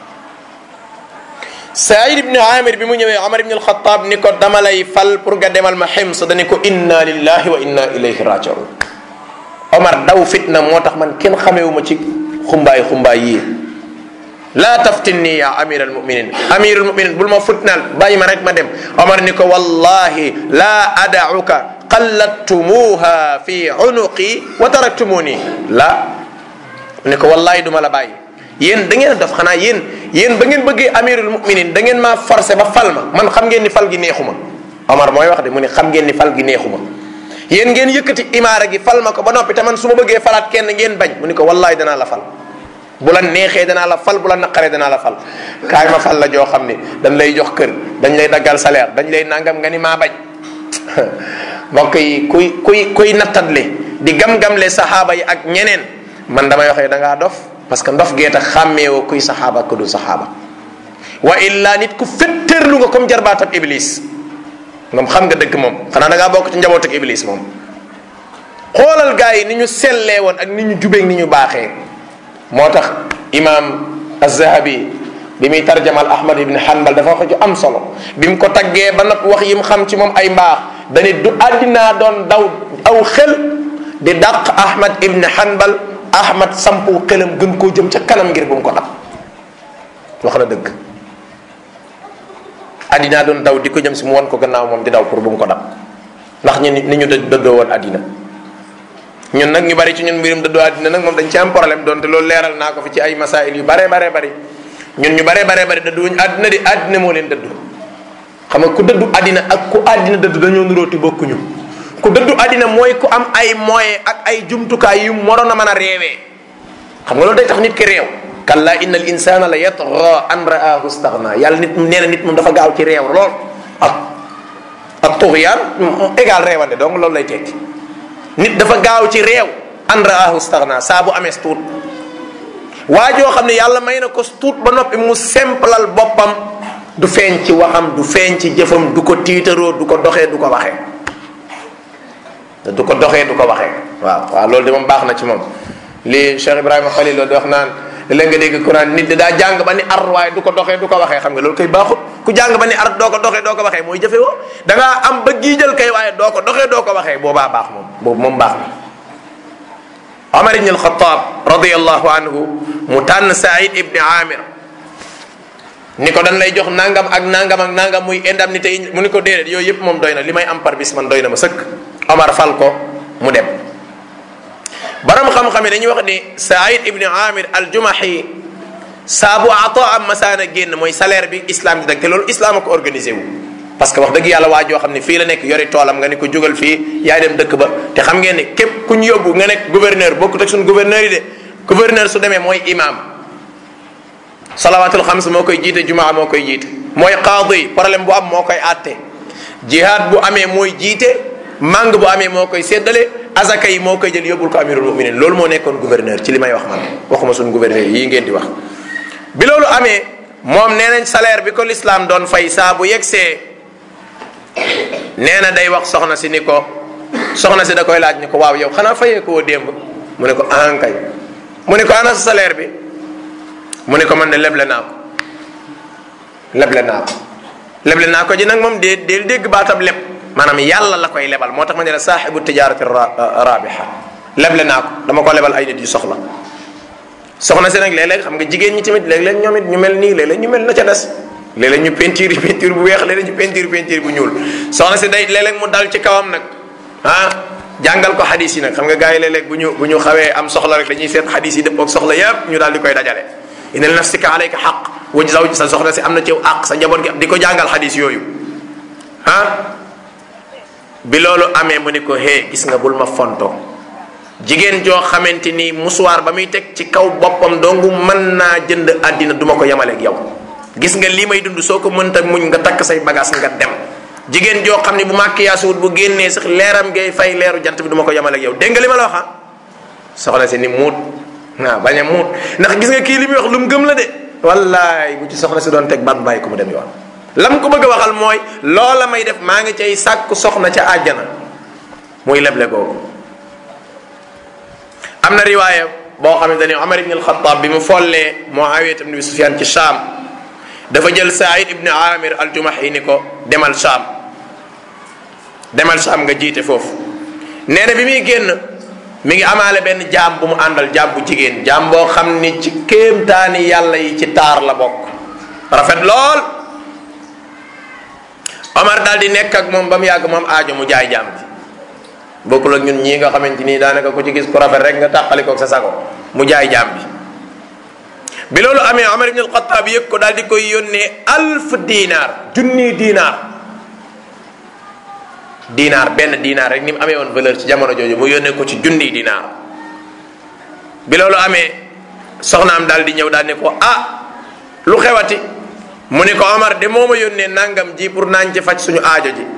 Saïd ibn Amir bi mu ñëwee Omar ibn al-Khattab ni ko dama lay fal pour nga demal ma Hims dani ko inna lillahi wa inna ilayhi raji'un. Omar daw fitna moo tax man kenn xamewu ma ci xumbaay xumbaay yii. laa taftinni ya amir almuminin amir almuminin bul ma futnaal bàyyi ma rek ma dem. Omar ni ko wallahi laa adauka qalladtumuha fi unuqi wa taraktumuni la ni ko wallahi duma la bàyyi. yéen da ngeen a def xanaa yéen yéen ba ngeen bëggee amirul muminin da ngeen maa forcé ba fal ma man xam ngeen ni fal gi neexuma. Omar mooy wax de mu ne xam ngeen ni fal gi neexuma. yéen ngeen yëkkati imaara gi fal ma ko ba noppi te man su ma bëggee falaat kenn ngeen bañ mu ni ko wallahi danaa la fal. bu la neexee danaa la fal bu la naqaree danaa la fal kaay ma fal la joo xam ni dañ lay jox kër dañ lay daggal salaire dañ lay nangam nga ni maa bañ. mbokk yi kuy kuy kuy nattatle di gam-gamle saxaaba yi ak ñeneen man damay waxee da ngaa dof parce que ndof gee tax xàmmeewoo kuy saxaaba ak ku dul saxaaba. wa illa nit ku fetteerlu nga comme jarbaatab iblis moom xam nga dëgg moom xanaa da ngaa bokk ci njabootu iblis moom. xoolal gaa yi ni ñu sellee woon ak ni ñu jubeeg ni ñu baaxee. moo tax imam az-Zahabi bi muy tarjamal Ahmad ibn Hanbal dafa wax ju am solo bi mu ko taggee ba nag wax yi mu xam ci moom ay mbaax dani du àddinaa doon daw aw xel di dàq Ahmad ibn Hanbal Ahmad sampu xelam gën koo jëm ca kanam ngir bu mu ko dab wax na dëgg. àddinaa doon daw di ko jëm si mu won ko gannaaw moom di daw pour bu mu ko dab ndax ñu ni ñu dëddoo woon àddina. ñun nag ñu bari ci ñun mbirum dëddoo àddina nag moom dañ ci am problème donte loolu leeral naa ko fi ci ay masail yu bare bare bari ñun ñu bare bare bari dëdduwuñ àddina di àddina moo leen dëddu. xam nga ku dëddu àddina ak ku àddina dëddu dañoo nuróoti bokkuñu. ku dëddu àddina mooy ku am ay moyens ak ay jumtukaay yu moroon a mën a réewee xam nga loolu day tax nit ki réew. kalla inna al insana la yatgha an ra'ahu istaghna yàlla nit nee na nit moom dafa gaaw ci réew lool ak ak tughyan égal réewande donc loolu lay tekki. nit dafa gaaw ci réew an raahu staghna saa bu amee tuut waa joo xam ne yàlla may na ko tuut ba noppi mu semplal boppam du feeñ ci waxam du feeñ ci jëfam du ko tiitaroo du ko doxee du ko waxee du ko doxee du ko waxee waaw waaw loolu de moom baax na ci moom li Cheikh Ibrahima Khalil loolu di wax naan léeg nga dégg Quran nit daa jàng ba ni ar waaye du ko doxee du ko waxee xam nga loolu koy baaxut ku jàng ba ni ar doo ko doxee doo ko waxee mooy jëfe woo da ngaa am ba giijal kay waaye doo ko doxee doo ko waxee boobaa baax moom boobu moom baax na. Omar ibn al-Khattab radiyallahu anhu mu tànn Saïd ibn Amir ni ko dañ lay jox nangam ak nangam ak nangam muy indemnité yi mu ni ko déedéet yooyu yëpp moom doy na li may am par bis man doy na ma sëkk. Omar fal ko mu dem. borom xam-xam yi dañuy wax ni Saïd ibn Amir al-Jumahi saa bu ato am masaana génn mooy salaire bi islam di dag te loolu islam a ko organisé wu. parce que wax dëgg yàlla waa joo xam ne fii la nekk yori toolam nga ni ko jógal fii yaay dem dëkk ba te xam ngeen ne képp ku ñu yóbbu nga nekk gouverneur bokkut ak suñu gouverneur yi de gouverneur su demee mooy imam salawatul xams moo koy jiite jumaa moo koy jiite mooy qaadi problème bu am moo koy àtte jihad bu amee mooy jiite màng bu amee moo koy séddale azaka yi moo koy jël yóbbul ko amirul muminin loolu moo nekkoon gouverneur ci li may wax man waxuma suñu gouverneur yi ngeen di wax. bi loolu amee moom nee nañ salaire bi ko l'islam doon fay saa bu yegsee nee na day wax soxna si ni ko soxna si da koy laaj ni ko waaw yow xanaa fayee ko woo démb mu ne ko ankay mu ne ko ana sa salaire bi mu ne ko man de leble naa ko leble naa ko leble naa ko ji nag moom dee deel dégg baatab leb maanaam yàlla la koy lebal moo tax ma ne la saaxibu tijarati rabiha leble naa ko dama ko lebal ay nit yu soxla soxna si nag léeg-léeg xam nga jigéen ñi tamit léeg-léeg ñoom it ñu mel nii léeg-léeg ñu mel na ca des léeg-léeg ñu peinture yi peinture bu weex léeg-léeg ñu peinture peinture bu ñuul soxna si day léeg-léeg mu dal ci kawam nag ah jàngal ko xadis yi nag xam nga gars yi léeg-léeg bu ñu bu ñu xawee am soxla rek dañuy seet xadis yi dëppoo ak soxla yépp ñu daal di koy dajale inna li nafsika alayka xaq wa zawj sa soxna si am na ci yow àq sa njaboot gi di ko jàngal xadis yooyu ah bi loolu amee mu ni ko hee gis nga bul ma fonto jigéen joo xamante ni musuwaar ba muy teg ci kaw boppam dongu mën naa jënd àddina duma ko yemaleeg yow gis nga lii may dund soo ko mënta muñ nga takk say bagage nga dem jigéen joo xam ne bu maquillage wut bu génnee sax leeram ngay fay leeru jant bi duma ko yemaleeg yow dégg nga li ma la wax soxna si ni muut waaw bañ a muut ndax gis nga kii li muy wax lu mu gëm la de wallaay bu ci soxna si doon teg ban bàyyi ko mu dem yoon lam ko bëgg a waxal mooy loola may def maa ngi cay sàkku soxna ca àjjana muy leble googu am na riwaaya boo xamante ne Omar ibn al-Khattab bi mu follee Muawiya ibn Abi Sufyan ci Sham dafa jël Saïd ibn Amir al-Jumahi ni ko demal Sham demal Sham nga jiite foofu nee na bi muy génn mi ngi amaale benn jaam bu mu àndal jaam bu jigéen jaam boo xam ni ci kéemtaani yàlla yi ci taar la bokk rafet lool Omar daal di nekk ak moom ba mu yàgg moom aajo mu jaay jaam bi bokkul ak ñun ñii nga xamante nii daanaka ku ci gis ku rafet rek nga tàqalikoog sa sago mu jaay jaam bi bi loolu amee Omar ibn al-Khattab yëg ko daal di koy yónnee alf diinaar junni diinaar diinaar benn diinaar rek ni mu amee woon valeur ci jamono jooju mu yónnee ko ci junni diinaar bi loolu amee soxnaam daal di ñëw daal ne ko ah lu xewati mu ne ko Omar de moo ma yónnee nangam ji pour naañ ci faj suñu aajo ji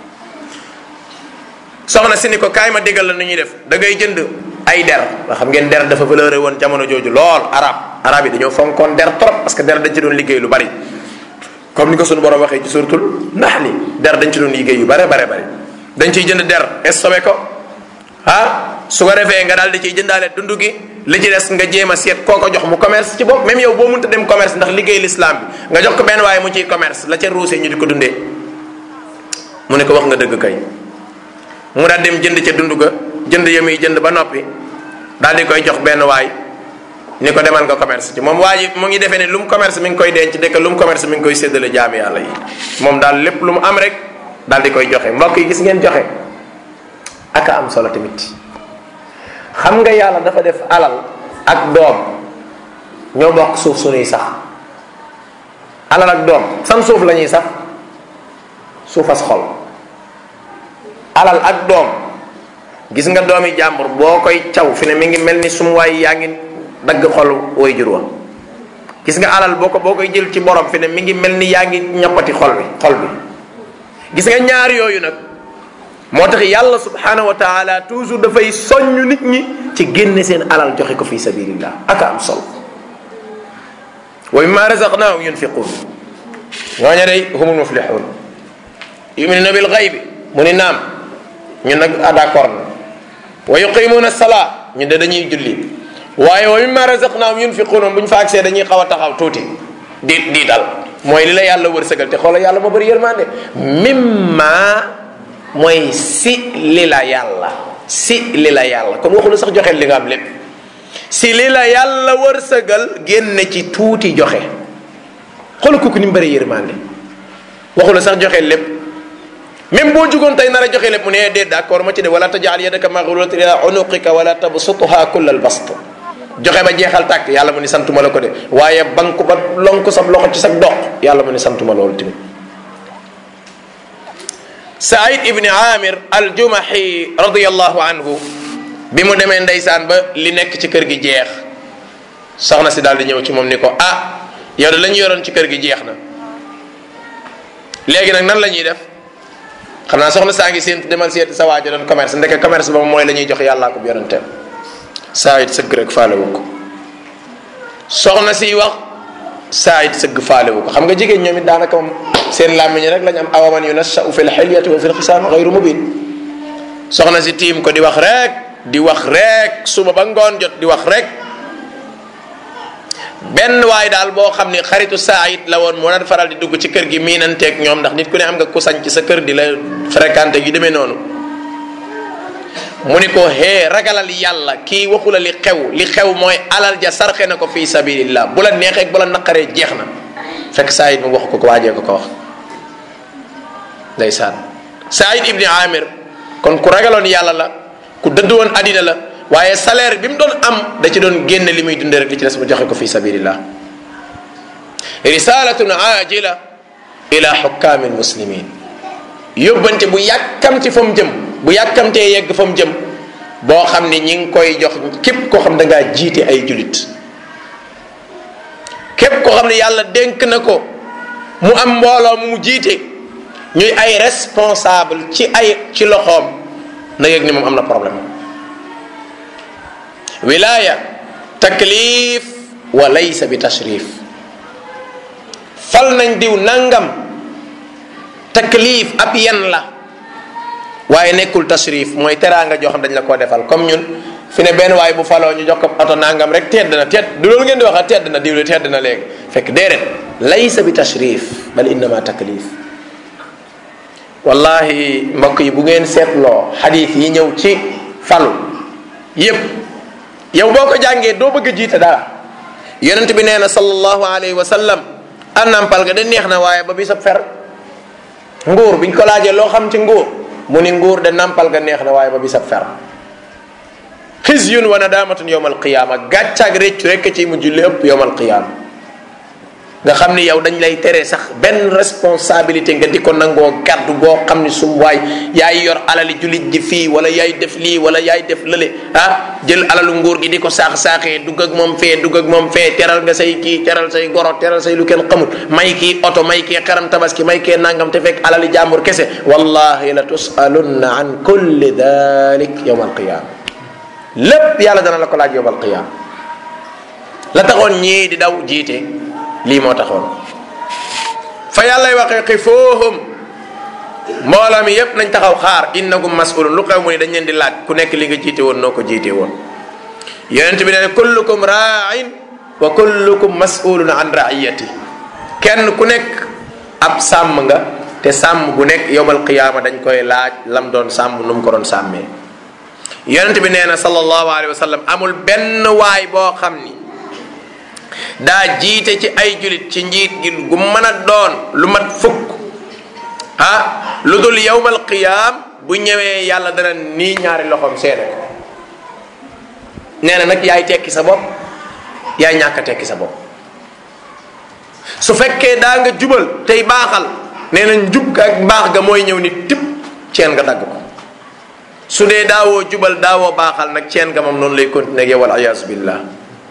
soxna si ni ko kaay ma déggal la nu ñuy def da ngay jënd ay der nga xam ngeen der dafa valeur woon jamono jooju lool arab arab yi dañoo fonkoon der trop parce que der dañ ci doon liggéey lu bari comme ni ko suñu borom waxee ci suratul Nahl der dañ ci doon liggéey yu bare bare bari dañ ciy jënd der stocké ko ah su ko defee nga daal di ciy jëndaale dund gi li ci des nga jéem a seet koo ko jox mu commerce ci bopp même yow boo mënta dem commerce ndax liggéey l'islam bi nga jox ko benn waaye mu ciy commerce la ca ruusee ñu di ko dundee mu ne ko wax nga dëgg kay mu daal dem jënd ca dund ga jënd ya muy jënd ba noppi daal di koy jox benn waay ni ko demal nga commerce ci moom waa ji mu ngi defee ne lu mu commerce mi ngi koy denc dëkk lu mu commerce mi ngi koy séddale jaami yàlla yi moom daal lépp lu mu am rek daal di koy joxe mbokk yi gis ngeen joxe aka am solo tamit xam nga yàlla dafa def alal ak doom ñoo bokk suuf suñuy sax alal ak doom san suuf la ñuy sax suufas xol alal ak doom gis nga doomi jàmbur boo koy caw fi ne mi ngi mel ni sum waay yaa ngi dagg xol way jur wa gis nga alal boo ko boo koy jël ci borom fi ne mi ngi mel ni yaa ngi ñappati xol bi xol bi gis nga ñaar yooyu nag moo tax yàlla subhanahu wa taala toujours dafay soññ nit ñi ci génne seen alal joxe ko fi sabilillah aka am solo wa mimma razaqnahum yunfiqun ñooña day humul muflihun yuminuna bil ghaybi mu ni naam ñun nag d'accord na wa yuqimuna salaa ñun de dañuy julli waaye wa mimma razaqnahum yunfiqun bu ñu fa agsee dañuy xaw a taxaw tuuti diit diital mooy li la yàlla wërsëgal te xoola yàlla moo bëri yërmande mimma mooy si li la yàlla si li la yàlla kon waxula sax joxe li nga am lépp si li la yàlla wërsëgal génne ci tuuti joxe xool kooku ni mu bëri yërmande waxula sax joxe lépp même boo jugoon tey nar a joxe lépp mu ne dee d'accord ma ci de wala tajal yadaka maghlulatan ila unuqika wala tabsutha kullal bast joxe ba jeexal tàkk yàlla mu ni santuma la ko de waaye banku ba lonku sa loxo ci sa dox yàlla mu ni santuma loolu tamit Saïd ibn Amir al-Jumahi radiyallahu anhu bi mu demee ndeysaan ba li nekk ci kër gi jeex soxna si daal di ñëw ci moom ni ko ah yow de la ñu yoroon ci kër gi jeex na léegi nag nan la ñuy def xam naa soxna saa ngi seen demal seeti sa waajo doon commerce ndeke commerce ba mooy la ñuy jox yàllaa ko yonenteem Saïd sëgg rek faalewu ko soxna si wax Saïd sëgg faalewu ko xam nga jigéen ñoom it daanaka moom seen làmmiñ rek lañ am awaman yunassau fi lxilyati wa fi lxisaam gayru mubin soxna si tiim ko di wax rek di wax rek suba ba ngoon jot di wax rek benn waay daal boo xam ni xaritu Saïd la woon moo daan faral di dugg ci kër gi miinanteeg ñoom ndax nit ku ne am nga ku sañ ci sa kër di la fréquenté yu demee noonu mu ni ko hee ragalal yàlla kii waxu la li xew li xew mooy alal ja sarxe na ko fi sabilillah bu la neexee bu la naqaree jeex na fekk Saïd mu wax ko ko waajee ko ko wax ndeysaan Saïd ibni Amir kon ku ragaloon yàlla la ku dëdd woon addina la waaye salaire bi mu doon am da ci doon génne li muy dundee rek li ci des mu joxe ko fi sabilillah risalatun ajila ila xukkaami almuslimin yóbbante bu yàkkamti fa mu jëm bu yàkkamtee yegg fa mu jëm boo xam ni ñi ngi koy jox képp koo xam da ngaa jiite ay julit képp koo xam ne yàlla dénk na ko mu am mbooloo mu mu jiite ñuy ay responsable ci ay ci loxoom na yëg ni moom am na problème wilaya taklif wa laysa bi tashrif fal nañ diw nangam taklif ab yan la waaye nekkul tashrif mooy teraanga joo xam dañ la koo defal comme ñun fi ne benn waaye bu faloo ñu jox ko oto nangam rek tedd na tedd du loolu ngeen di wax tedd na diw de tedd na léegi fekk déedéet laysa bi tashrif bal innama taklif wallahi mbokk yi bu ngeen seetloo xadiis yi ñëw ci falu yépp yow boo ko jàngee doo bëgg a jiite dara yonent bi nee na sallallahu alayhi wa sallam annampal ga de neex na waaye ba bi sa fer nguur biñ ko laajee loo xam ci nguur mu ni nguur de nampal ga neex na waaye ba bi sa fer xizyun wa nadamatun yowm alqiyama gàccaag réccu rekk ci mujj li ëpp yowm alqiyama nga xam ni yow dañ lay tere sax benn responsabilité nga di ko nangoo gàddu boo xam ni sum waay yaay yor alali julit ji fii wala yaay def lii wala yaay def lële ah jël alalu nguur gi di ko saax-saaxee dugg ak moom fee dugg ak moom fee teral nga say kii teral say goro teral say lu kenn xamul may kii oto may kii xaram tabaski may kii nangam te fekk alali jàmbur kese wallahi la tusalunna an kulli dalik yowm alqiyama lépp yàlla dana la ko laaj yowm alqiyama la taxoon ñii di daw jiite lii moo taxoon fa yàllay waxee xifuuhum mbooloo mi yépp nañ taxaw xaar innakum mas'ulun lu xew mu ni dañ leen di laaj ku nekk li nga jiite woon noo ko jiite woon yonent bi ne kullukum raa'in wa kullukum mas'ulun an ra'iyati kenn ku nekk ab sàmm nga te sàmm bu nekk yowmal qiyaama dañ koy laaj lam doon sàmm nu mu ko doon sàmmee yonent bi nee na sallallahu alayhi wa sallam amul benn waay boo xam ni daa jiite ci ay julit ci njiit gi gu mën a doon lu mat fukk ah lu dul yawmal qiyaam bu ñëwee yàlla dana nii ñaari loxoom seede ko nee na nag yaay tekki sa bopp yaay ñàkk a tekki sa bopp su fekkee daa nga jubal tey baaxal nee na njub ak baax ga mooy ñëw ni tip ceen nga dagg ko su dee daawoo jubal daawoo baaxal nag ceen nga moom noonu lay continuer ak yow wal iyaazu billah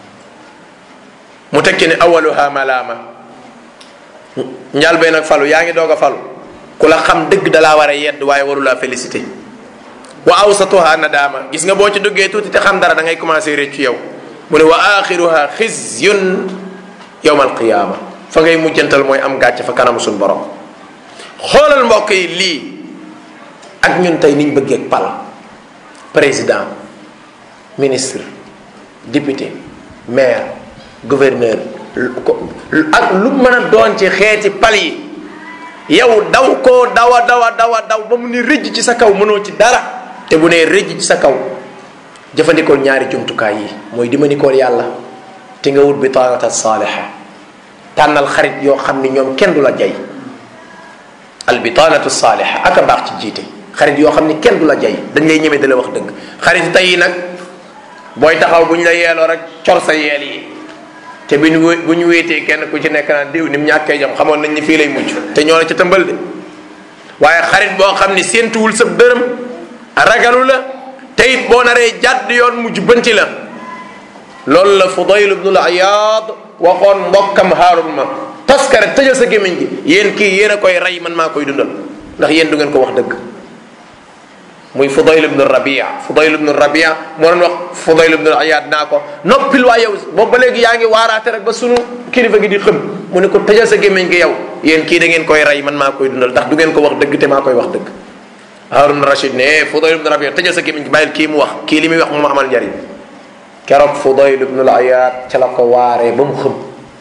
mu tekki ne awaluha malaama njàlbeen ak falu yaa ngi doog a falu ku la xam dëgg dalaa war a yedd waaye warulaa félicité wa awsatuha nadaama gis nga boo ci duggee tuuti te xam dara da ngay commencé réccu yow mu ne wa axiruha xizyun yowma alqiyaama fa ngay mujjantal mooy am gàcce fa kanamu suñ borom xoolal mbokk yi lii ak ñun tey niñ bëggee pal président ministre député maire gouverneur ak lu mën a doon ci xeeti pal yi yow daw koo dawa dawa dawa daw ba mu ni rëjj ci sa kaw mënoo ci dara te bu nee rëjj ci sa kaw jëfandikoo ñaari jumtukaay yi mooy dimanikool yàlla te nga wut bitaanata saaliha tànnal xarit yoo xam ni ñoom kenn du la jay al bitaanatu saaliha ak a baax ci jiite xarit yoo xam ni kenn du la jay dañ lay ñeme da la wax dëgg xarit tey nag booy taxaw bu ñu la yeeloo rek cor sa yeel yi te bu ñu bu ñu wéetee kenn ku ci nekk naan diw ni mu ñàkkee jom xamoon nañ ni fii lay mujj te ñoo la ca tëmbal de waaye xarit boo xam ni séentuwul sa dërëm ragalu la te it boo naree jàdd yoon mujj banti la loolu la Fudayl ibnul Iyaad waxoon mbokkam Haarun ma taskare tëjal sa gémmiñ gi yéen kii yéen a koy rey man maa koy dundal ndax yéen du ngeen ko wax dëgg muy Fudayl ibnu Rabia Fudayl ibnu Rabia moo doon wax Fudayl ibnu Iyaad naa ko noppil waa yow boobu ba léegi yaa ngi waaraate rek ba sunu kilifa gi di xëm mu ne ko tëjal sa gémmiñ gi yow yéen kii da ngeen koy rey man maa koy dundal ndax du ngeen ko wax dëgg te maa koy wax dëgg Harun Rashid ne Fudayl ibnu Rabia tëjal sa gémmiñ gi bàyyil kii mu wax kii li muy wax mu amal njariñ keroog Fudayl ibnu Iyaad ca la ko waaree ba mu xëm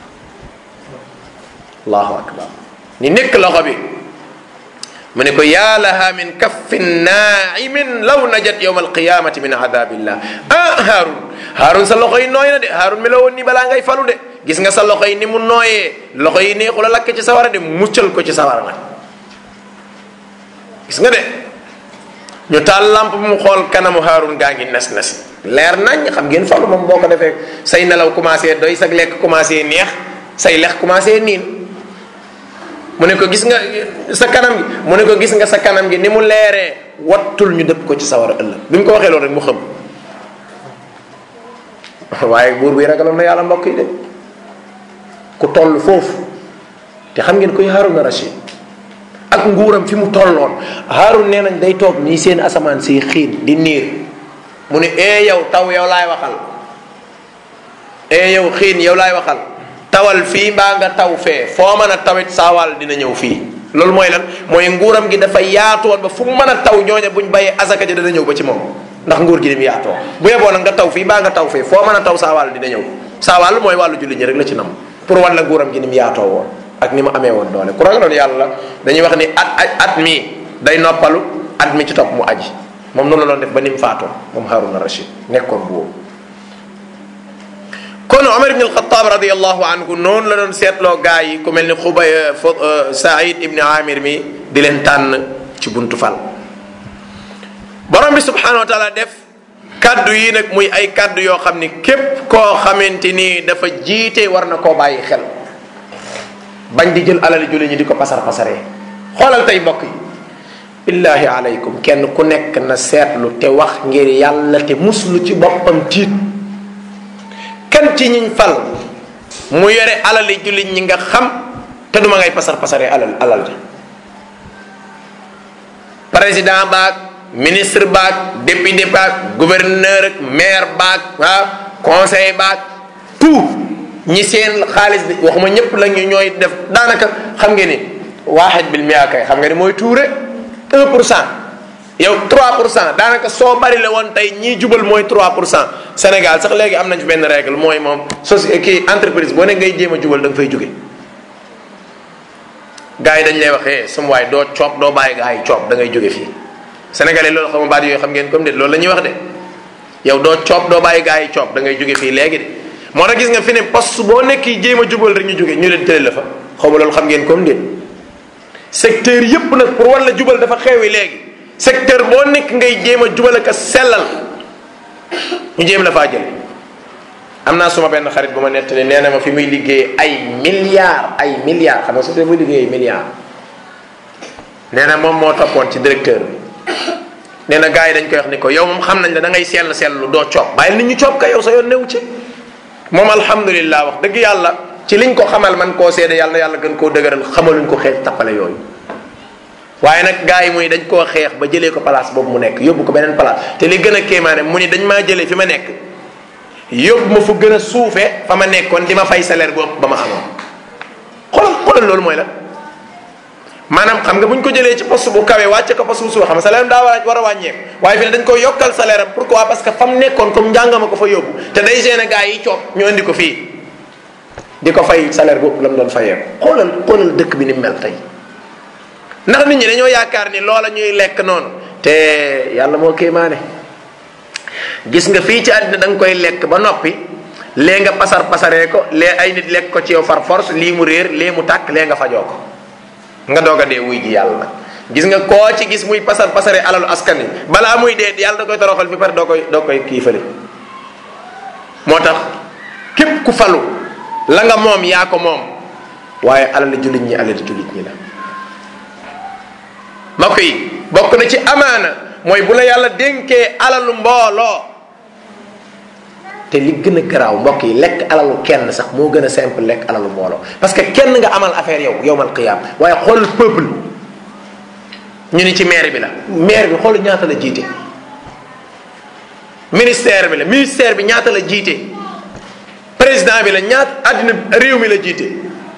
allahu akbar ni nekk loxo bi mu ne ko yaa laha min kaffin naimin law najat yowma alqiyamati min adabillah ah Harun Harun sa loxo yi nooy na de Harun mi la woon ni balaa ngay falu de gis nga sa loxo yi ni mu nooyee loxo yi neexu la lakk ci sawara de muccal ko ci sawara nag gis nga de ñu taal lamp bu mu xool kanamu Harun gaa ngi nes nes leer nañ xam ngeen falu moom boo ko defee say nelaw commencé doy sag lekk commencé neex say lex commencé niin mu ne ko gis nga sa kanam gi mu ne ko gis nga sa kanam gi ni mu leeree wattul ñu dëpp ko ci sawara ëllëg bi mu ko waxee loolu rek mu xam waaye buur bi ragaloon na yàlla mbokk yi de ku toll foofu te xam ngeen koy Haaruna Rashid ak nguuram fi mu tolloon Haarun nee nañ day toog nii seen asamaan si xiin di niir mu ne ee yow taw yow laay waxal ee yow xiin yow laay waxal tawal fii mbaa nga taw fee foo mën a tawit saawaal dina ñëw fii loolu mooy lan mooy nguuram gi dafa yaatuwoon ba fu mu mën a taw ñooña buñ bàyyee asaka ji dana ñëw ba ci moom ndax nguur gi ni mu yaatoo bu yeboo nag nga taw fii mbaa nga taw fee foo mën a taw saawaal dina ñëw saawaal mooy wàllu julli ñi rek la ci nam pour wan la nguuram gi ni mu yaatoo woon ak ni mu amee woon doole ku ragaloon yàlla dañuy wax ni at at mi day noppalu at mi ci topp mu aji moom noonu la doon def ba ni mu faatoo moom Haaruna Rashid nekkoon bu wóobu kon Omar ibn al-Khattab radiyallahu anhu noonu la doon seetloo gaa yi ku mel ni Xubay Saïd ibn Amir mi di leen tànn ci buntu fal borom bi subhanahu wa taala def kaddu yi nag muy ay kaddu yoo xam ni képp koo xamante ni dafa jiite war na koo bàyyi xel bañ di jël alal julli ñi di ko pasar pasaree xoolal tey mbokk yi billahi alaykum kenn ku nekk na seetlu te wax ngir yàlla te muslu ci boppam tiit kan ci ñiñ fal mu yore alali jullit ñi nga xam te duma ngay pasar pasaree alal alal ja président baag ministre baag député baag gouverneur ak maire baag ah conseil baag tout ñi seen xaalis bi waxuma ñëpp la ñu ñooy def daanaka xam ngeen ni waaxid bil mia kay xam nga ni mooy tuure un pour cent yow trois pour cent daanaka soo bari la woon tey ñii jubal mooy trois pour cent Sénégal sax léegi am nañ fi benn règle mooy moom société kii entreprise boo ne ngay jéem a jubal da nga fay jóge gars yi dañ lay waxee sama waay doo coob doo bàyyi gars yi coob da ngay jóge fii sénégalais loolu xam nga baat yooyu xam ngeen comme de loolu la ñuy wax de yow doo coob doo bàyyi gars yi coob da ngay jóge fii léegi de moo tax gis nga fi ne poste boo nekk jéem a jubal rek ñu jóge ñu leen tële la fa xaw ma loolu xam ngeen comme de secteur yépp nag pour war la jubal dafa xewi léegi secteur boo nekk ngay jéem a jubal ak a sellal ñu jéem la faa jël am naa suma benn xarit bu ma nettali nee na ma fi muy liggéey ay milliards ay milliards xam nga su dee muy liggéey ay milliards nee na moom moo toppoon ci directeur bi nee na gars yi dañ koy wax ni ko yow moom xam nañ la da ngay sell sellu doo coob bàyyi nit ñu coob ka yow sa yoon newu ci moom alhamdulillah wax dëgg yàlla ci liñ ko xamal man koo seede yàlla na yàlla gën koo dëgëral xamaluñ ko xeet tappale yooyu waaye nag gars yi muy dañ koo xeex ba jëlee ko place boobu mu nekk yóbbu ko beneen place te li gën a kéemaane mu ni dañ maa jëlee fi ma nekk yóbbu ma fu gën a suufee fa ma nekkoon di ma fay salaire bu ëpp ba ma amoon xoolal xoolal loolu mooy la maanaam xam nga bu ñu ko jëlee ci poste bu kawee wàcce ko poste bu suuf xam nga salaire daa war a war a wàññeeku waaye fi ne dañ koy yokkal salaire am pourquoi parce que fa mu nekkoon comme njàngama ko fa yóbbu te day gêner gars yi coob ñu andi ko fii di ko fay salaire bu ëpp la mu doon fayee xoolal xoolal dëkk bi ni mel tey ndax nit ñi dañoo yaakaar ni loola ñuy lekk noonu te yàlla moo kéemaane gis nga fii ci àddina da nga koy lekk ba noppi lee nga pasar pasaree ko lee ay nit lekk ko ci yow far force lii mu réer lee mu tàkk lee nga fajoo ko nga doog a dee wuy ji yàlla nag gis nga koo ci gis muy pasar pasaree alalu askan wi balaa muy dee yàlla da koy toroxal fi pare doo koy doo koy kiifale moo tax képp ku falu la nga moom yaa ko moom waaye alal jullit ñi alal jullit ñi la mbokk yi bokk na ci amaana mooy bu la yàlla dénkee alalu mbooloo te li gën a garaaw mbokk yi lekk alalu kenn sax moo gën a simple lekk alalu mbooloo parce que kenn nga amal affaire yow yowmal qiyaam waaye xool peuple ñu ni ci maire bi la maire bi xool ñaata la jiite ministère bi la ministère bi ñaata la jiite président bi la ñaata àddina réew mi la jiite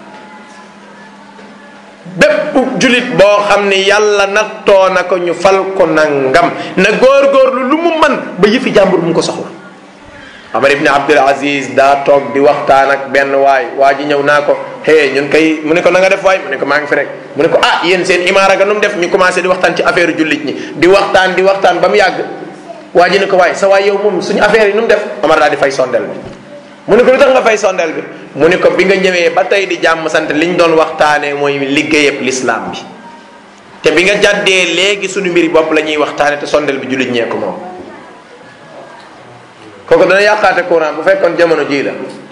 bépp julit boo xam ni yàlla nattoo na ko ñu fal ko nangam na góorgóorlu lu mu man ba yëfi jàmbur mu ko soxla Omar ibn Abdul Aziz daa toog di waxtaan ak benn waay waa ji ñëw naa ko hey ñun kay mu ne ko na nga def waay mu ne ko maa ngi fi rek mu ne ko ah yéen seen imaara ga nu mu def ñu commencé di waxtaan ci affaire jullit ñi di waxtaan di waxtaan ba mu yàgg waa ji ne ko waay sa waay yow moom suñu affaire yi nu mu def Omar daal di fay sondel bi mu ne ko lu tax nga fay sondel bi mu ne ko bi nga ñëwee ba tey di jàmm sant liñ doon waxtaanee mooy liggéeyab l'islam bi te bi nga jàddee léegi suñu mbiri bopp la ñuy waxtaane te sondel bi jullit ñee ko moom kooku dana yàqaate courant bu fekkoon jamono jii la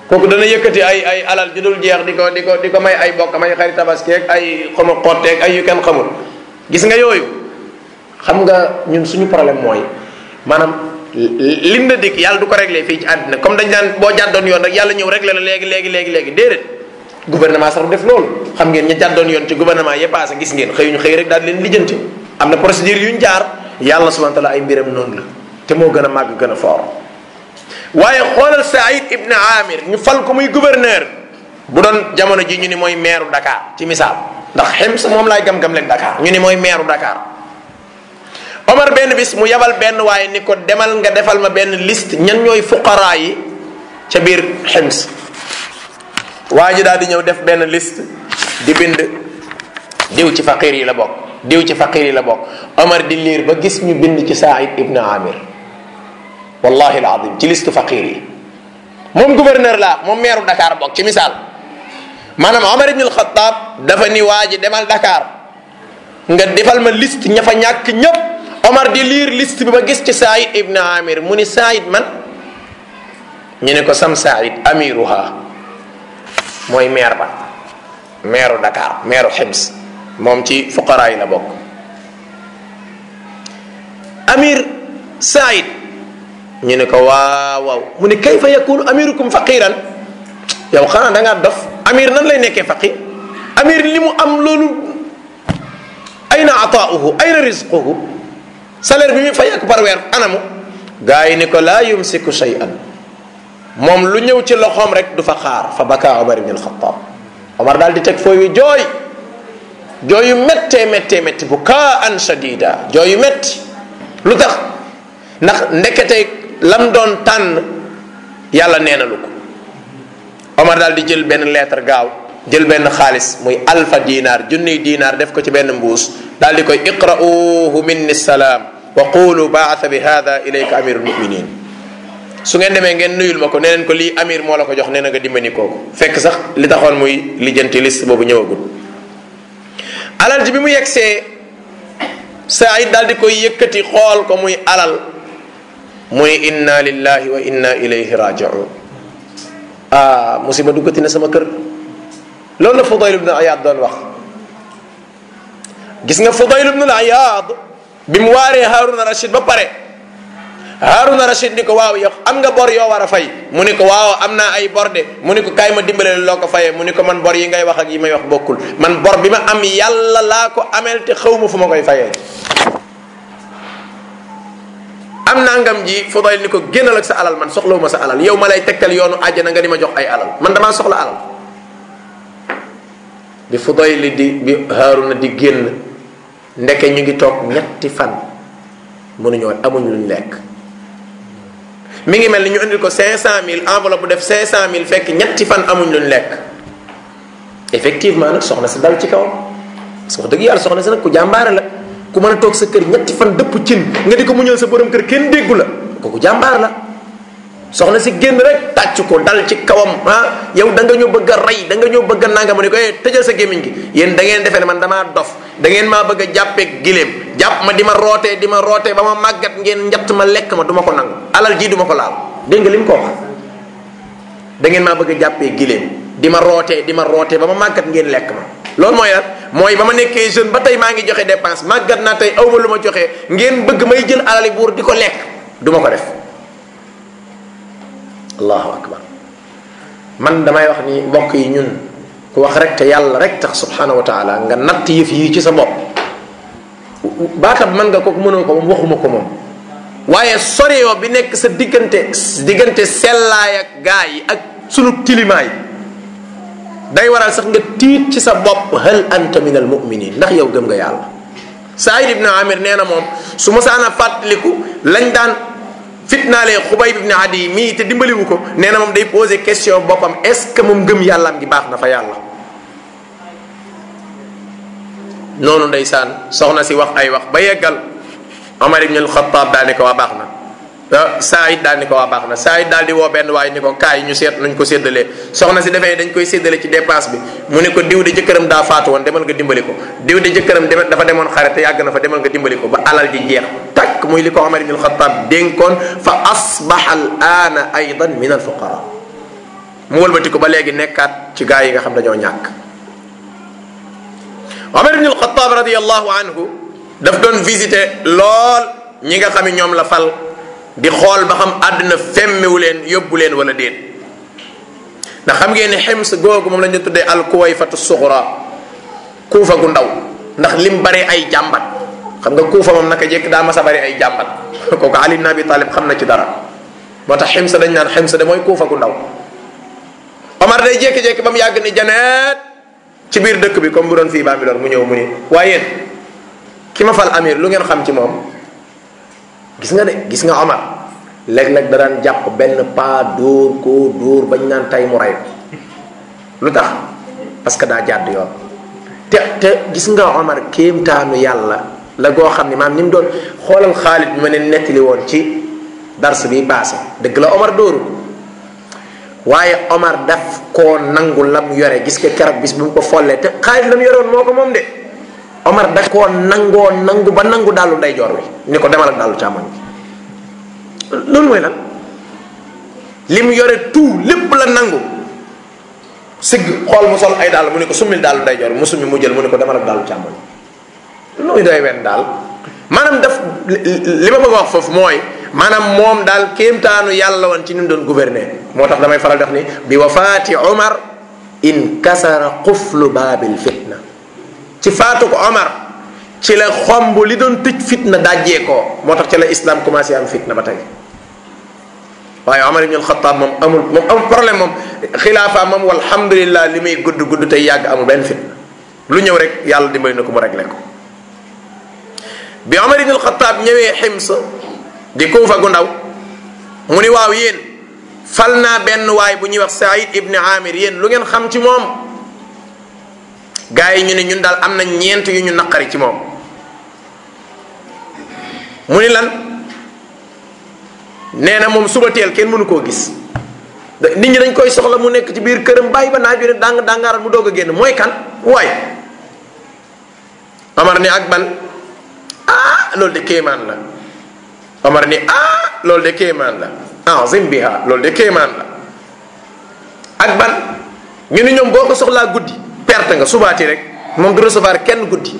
kooku dana yëkkati ay ay alal ju dul jeex di ko di ko di ko may ay bokk may xarit tabaski ak ay xama xotteeg ay yu kenn xamul. gis nga yooyu xam nga ñun suñu problème mooy maanaam lim na dikk yàlla du ko réglé fii ci àddina comme dañ daan boo jàddoon yoon rek yàlla ñëw réglé la léegi léegi léegi léegi déedéet. gouvernement sax du def loolu xam ngeen ña jàddoon yoon ci gouvernement yee passé gis ngeen xëyuñu xëy rek daal di leen lijjanti am na procédure yuñ jaar yàlla subhanahu wa taala ay mbiram noonu la te moo gën a màgg gën a fort. waaye xoolal Saïd ibn Amir ñu fal ko muy gouverneur bu doon jamono ji ñu ni mooy maire Dakar ci misaal ndax Hims moom laay gam-gam leen Dakar ñu ni mooy maire Dakar. Omar benn bis mu yabal benn waaye ni ko demal nga defal ma benn liste ñan ñooy fuqaraa yi ca biir Hims. waa ji daal di ñëw def benn liste di bind diw ci faqir yi la bokk diw ci faqir yi la bokk Omar di liir ba gis ñu bind ci Saïd ibn Amir wallahi alazim ci liste faqir yi moom gouverneur la moom maire Dakar bokk ci misaal maanaam Omar ibn al-Khattab dafa ni waa ji demal Dakar nga defal ma liste ña fa ñàkk ñëpp Omar di liir liste bi ba gis ci Saïd ibn Amir mu ni Saïd man ñu ne ko sam Saïd amiruha mooy maire ba maire Dakar maire Hims moom ci fuqara yi la bokk. Amir Saïd ñu ne ko waaw waaw mu ne kayfa yakunu amirukum faqiran yow xanaa da ngaa dof Amir nan lay nekkee faqir Amir li mu am loolu ayna ataauhu ayna rizquhu salaire bi muy fayeeku par weer anamu gaa yi ni ko laa yumsiku shay'an moom lu ñëw ci loxoom rek du fa xaar fa baka Omar ibn al-Khattab Omar daal di teg fooy wi jooy jooy yu méttee méttee métti bu kaa an shadida jooy yu métti lu tax ndax ndekete lam doon tànn yàlla nee na lu ko Omar daal di jël benn lettre gaaw jël benn xaalis muy alfa dinar junniy dinar def ko ci benn mbuus daal di koy iqra'uhu minni salaam wa qulu ba'atha bi hadha ilayka amirul mu'minin su ngeen demee ngeen nuyul ma ko nee leen ko lii amir moo la ko jox nee na nga dimbali kooku fekk sax li taxoon muy lijjanti liste boobu ñëwagul. alal ji bi mu yegsee Saïd daal di koy yëkkati xool ko muy alal muy inna lillahi wa inna ilayhi raji'un ah musiba duggati na sama kër loolu la Fudayl ibn Iyad doon wax. gis nga Fudayl ibn Iyad bi mu waaree Haruna Rashid ba pare. Haruna Rashid ni ko waaw yow am nga bor yoo war a fay mu ni ko waaw am naa ay bor de mu ni ko kaay ma dimbale loo ko fayee mu ni ko man bor yi ngay wax ak yi may wax bokkul man bor bi ma am yàlla laa ko amel te xaw ma fu ma koy fayee. am naa ngam ji Fudayl ni ko génnal ak sa alal man soxlawuma sa alal yow ma lay tegtal yoonu àjjana nga di ma jox ay alal man damaa soxla alal. bi Fudayl di bi Haruna di génn ndeke ñu ngi toog ñetti fan mënuñoo amuñ luñ lekk. mi ngi mel ni ñu indil ko cinq cent mille enveloppe bu def cinq cent mille fekk ñetti fan amuñ luñ lekk effectivement nag soxna si dal ci kawam parce que wax dëgg yàlla soxna si nag ku jàmbaare la ku mën a toog sa kër ñetti fan dëpp cin nga di ko muñal sa borom kër kenn déggu la kooku jàmbaar la. soxna si génn rek tàcc ko dal ci kawam ah yow da nga ñëw bëgg a rey da nga ñëw bëgg a nanga mu ne ko eh tëjal sa gémmiñ gi yéen da ngeen defee ne man damaa dof da ngeen maa bëgg a jàppee giléem jàpp ma di ma rootee di ma rootee ba ma màggat ngeen njatt ma lekk ma du ma ko nangu alal ji du ma ko laal dégg nga li mu ko wax da ngeen maa bëgg a jàppee giléem di ma rootee di ma rootee ba ma màggat ngeen lekk ma loolu mooy lan mooy ba ma nekkee jeune ba tey maa ngi joxe dépense màggat naa tey awma lu ma joxe ngeen bëgg may jël alali buur di ko lekk du ma ko def allahu akbar man damay wax ni mbokk yi ñun ku wax rek te yàlla rek tax subhanahu wa taala nga natt yëf yi ci sa bopp baatab mën nga ko mënoo ko moom waxuma ko moom waaye soreyoo bi nekk sa diggante diggante sellaay ak gaa yi ak sunu tilimaay day waral sax nga tiit ci sa bopp hal anta min al muminin ndax yow gëm nga yàlla. Saïd ibn Amir nee na moom su ma saana fàttaliku lañ daan fitnaalee Xubayb ibn Adi mii te dimbaliwu ko nee na moom day poser question boppam est ce que moom gëm yàllaam gi baax na fa yàlla. noonu ndeysaan soxna si wax ay wax ba yeggal Omar ibn al-Khattab daal ni ko waa baax na Saïd daal ni ko waa baax na Saïd daal di woo benn waaye ni ko kaay ñu seet nuñ ko séddalee soxna si defee dañ koy séddale ci dépense bi mu ne ko diw de jëkkëram daa faatu woon demal nga dimbali ko diw de jëkkëram dem dafa demoon xare te yàgg na fa demal nga dimbali ko ba alal ji jeex takk muy li ko Omar ibn al-Khattab dénkoon fa asbaha al aana aydan min al fuqara mu wëlbati ko ba léegi nekkaat ci gaa yi nga xam dañoo ñàkk. Omar ibn al-Khattab radiyallahu anhu daf doon visiter lool ñi nga xam ne ñoom la fal di xool ba xam àdduna femmewu leen yóbbu leen wala déet ndax xam ngeen ne Hims googu moom la ñu tuddee al-Kuwayfatu sughra kuufa gu ndaw ndax lim bare ay jàmbat xam nga kuufa moom naka jekk daa mas a bari ay jàmbat kooku Ali ibn Abi Talib xam na ci dara moo tax Hims dañ naan Hims de mooy kuufa gu ndaw. Omar day jékki-jékki ba mu yàgg ni janeet ci biir dëkk bi comme bu doon fii Bambilor mu ñëw mu ni waaye yéen ki ma fal amir lu ngeen xam ci moom gis nga de gis nga Omar léeg-léeg da daan jàpp benn paa dóor koo dóor bañ naan tay mu rey lu tax parce que daa jàdd yoon te te gis nga Omar kéemtaanu yàlla la goo xam ni maam ni mu doon xoolal Xaalid bi ma ne nettali woon ci dars bi passé dëgg la Omar dóoru waaye Omar daf koo nangu lam yore gis nga keroog bis bu mu ko follee te Xaalid lam yore woon moo ko moom de Omar da koo nangoo nangu ba nangu dàllu ndeyjoor wi ni ko demal ak dàllu càmmoñ bi loolu mooy lan li mu yore tout lépp la nangu sigg xool mu sol ay dàll mu ne ko summil dàllu ndeyjoor bi mu summi mu jël mu ne ko demal ak dàllu càmmoñ lu muy doy wenn daal maanaam daf li ma bëgg wax foofu mooy maanaam moom daal kéemtaanu yàlla woon ci ni mu doon gouverner moo tax damay faral def ni bi wafaati Omar in kasara quflu baabil fitna ci faatu ko Omar ci la xomb li doon tëj fitna dajjee ko moo tax ci la islam commencé am fitna ba tey waaye Omar ibn al-Khattab moom amul moom amul problème moom xilaafa moom walhamdulillah li muy gudd gudd tey yàgg amul benn fitna lu ñëw rek yàlla dimbali na ko mu réglé ko bi Omar ibn al-Khattab ñëwee Hims di Kuufa gu ndaw mu ni waaw yéen fal naa benn waay bu ñuy wax Saïd ibn Amir yéen lu ngeen xam ci moom gaa yi ñu ne ñun daal am na ñeent yu ñu naqari ci moom mu ni lan nee na moom suba teel kenn mënu koo gis nit ñi dañ koy soxla mu nekk ci biir këram bàyyi ba naaj bi ne dàng dàngaaral mu doog a génn mooy kan waay Omar ni ak ban ah loolu de kéemaan la Omar ni ah loolu de kéemaan la azim biha loolu de kéemaan la ak ban ñu ni ñoom boo ko soxlaa guddi perte nga subaati rek moom du recevoir kenn guddi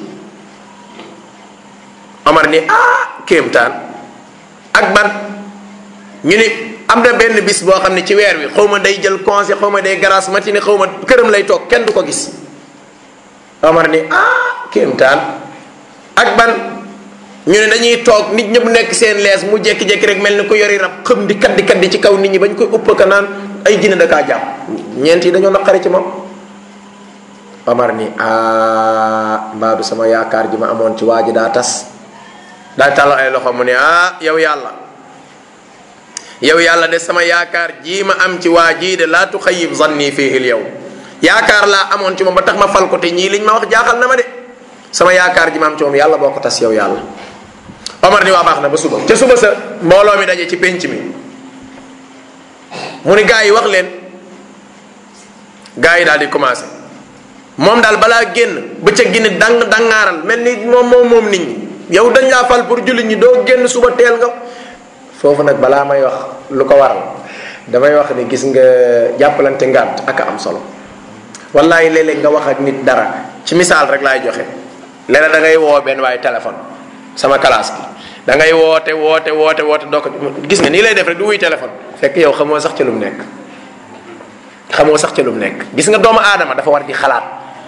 Omar ni ah kéemtaan ak ban ñu ni am na benn bis boo xam ne ci weer wi xaw ma day jël congé xaw ma day grâce matinée xaw ma këram lay toog kenn du ko gis Omar ni ah kéemtaan ak ban ñu ne dañuy toog nit ñëpp nekk seen lees mu jékki-jékki rek mel ni ko yori rab xëm di kaddi kaddi ci kaw nit ñi bañ koy upp ka naan ay jinne da kaa jàpp ñeent yi dañoo naqari ci moom Omar ni ah mbaadu sama yaakaar ji ma amoon ci waa ji daa tas daa tàllal ay loxo mu ne ah yow yàlla yow yàlla de sama yaakaar ji ma am ci waa jii de laa tuxayib zanni fiihi l yow yaakaar laa amoon ci moom ba tax ma fal ko te ñii liñ ma wax jaaxal na ma de sama yaakaar ji ma am ci moom yàlla boo ko tas yow yàlla Omar ni waa baax na ba suba ca suba sa mbooloo mi daje ci penc mi mu ni gaa yi wax leen gaa yi daal di commencé moom daal balaa génn bëccëg gi ni dang dangaaral mel ni moom moom moom nit ñi yow dañ laa fal pour jullit ñi doo génn suba teel nga foofu nag balaa may wax lu ko waral damay wax ni gis nga jàppalante ngànt ak am solo wallaay léeg-léeg nga wax ak nit dara ci misaal rek laay joxe léeg-léeg da ngay woo benn waaye téléphone sama classe bi da ngay woote woote woote woote doo ko gis nga nii lay def rek du wuy téléphone fekk yow xamoo sax ca lu mu nekk xamoo sax ca lu mu nekk gis nga doomu aadama dafa war di xalaat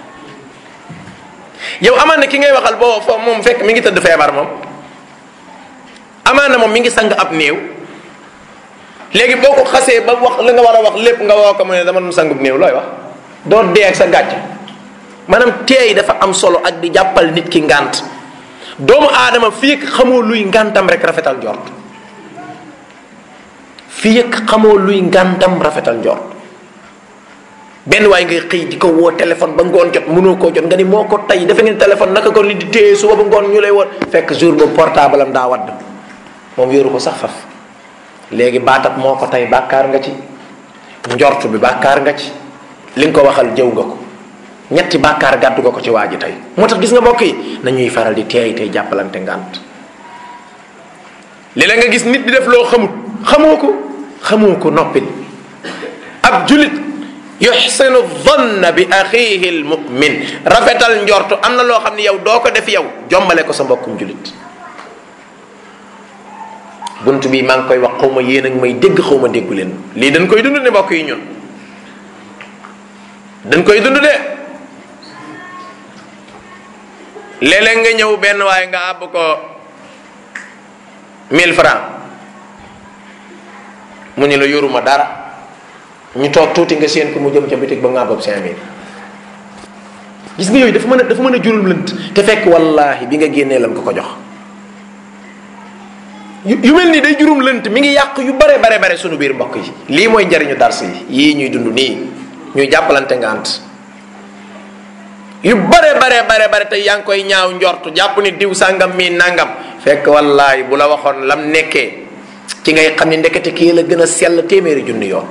yow amaan na ki ngay waxal boo fo moom fekk mi ngi tëdd feebar moom amaan na moom mi ngi sang ab néew léegi boo ko xasee ba wax la nga war a wax lépp nga woo ko mu ne dama doon sangub néew looy wax doo dee ak sa gàcc maanaam teey dafa am solo ak di jàppal nit ki ngànt doomu aadama fii ak xamoo luy ngàntam rek rafetal njort fii ak xamoo luy ngàntam rafetal njort benn waay ngay xëy di ko woo téléphone ba ngoon jot mënoo koo jot nga ni moo ko tey dafa ngeen téléphone naka ko nit di téye suba ba ngoon ñu lay woon fekk jour boobu portable am daa wadd moom yoru ko sax faf léegi baatat moo ko tey bàkkaar nga ci njort bi bàkkaar nga ci li nga ko waxal jëw nga ko ñetti bàkkaar gàddu nga ko ci waa ji tey moo tax gis nga mbokk yi nañuy faral di teey tey jàppalante ngànt li la nga gis nit di def loo xamut xamoo ko xamoo ko noppil ab julit yuxsinu dhanna bi axihi almumin, rafetal njortu am na loo xam ne yow doo ko def yow jombale ko sa mbokkum julit. bunt bi maa ngi koy wax xaw ma yéen ak may dégg xaw ma déggu leen, lii dañ koy dund ne mbokk yi, ñun dañ koy dund de. léeg-léeg nga ñëw benn waaye nga àbb ko mille francs mu ni la yoruma dara, ñu toog tuuti nga séen ko mu jëm ca bitig ba nga àbbab cinq mille. gis nga yooyu dafa mën a dafa mën a jurum lënt, te fekk wallahi bi nga génnee lan ko ko jox. yu mel ni day jurum lënt, mi ngi yàq yu bare bare bare sunu biir mbokk yi. lii mooy njariñu dars yi yii ñuy dund nii, ñuy jàppalante ngant yu bare bare bare bare te yaa ngi koy ñaaw njortu jàpp ni diw sàngam mii nangam, fekk wallahi bu la waxoon lam nekkee ci ngay xam ni ndekete kii la gën a sell téeméeri junni yoon.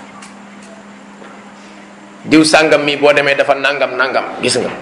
diw sàngam mii boo demee dafa nangam nangam, gis nga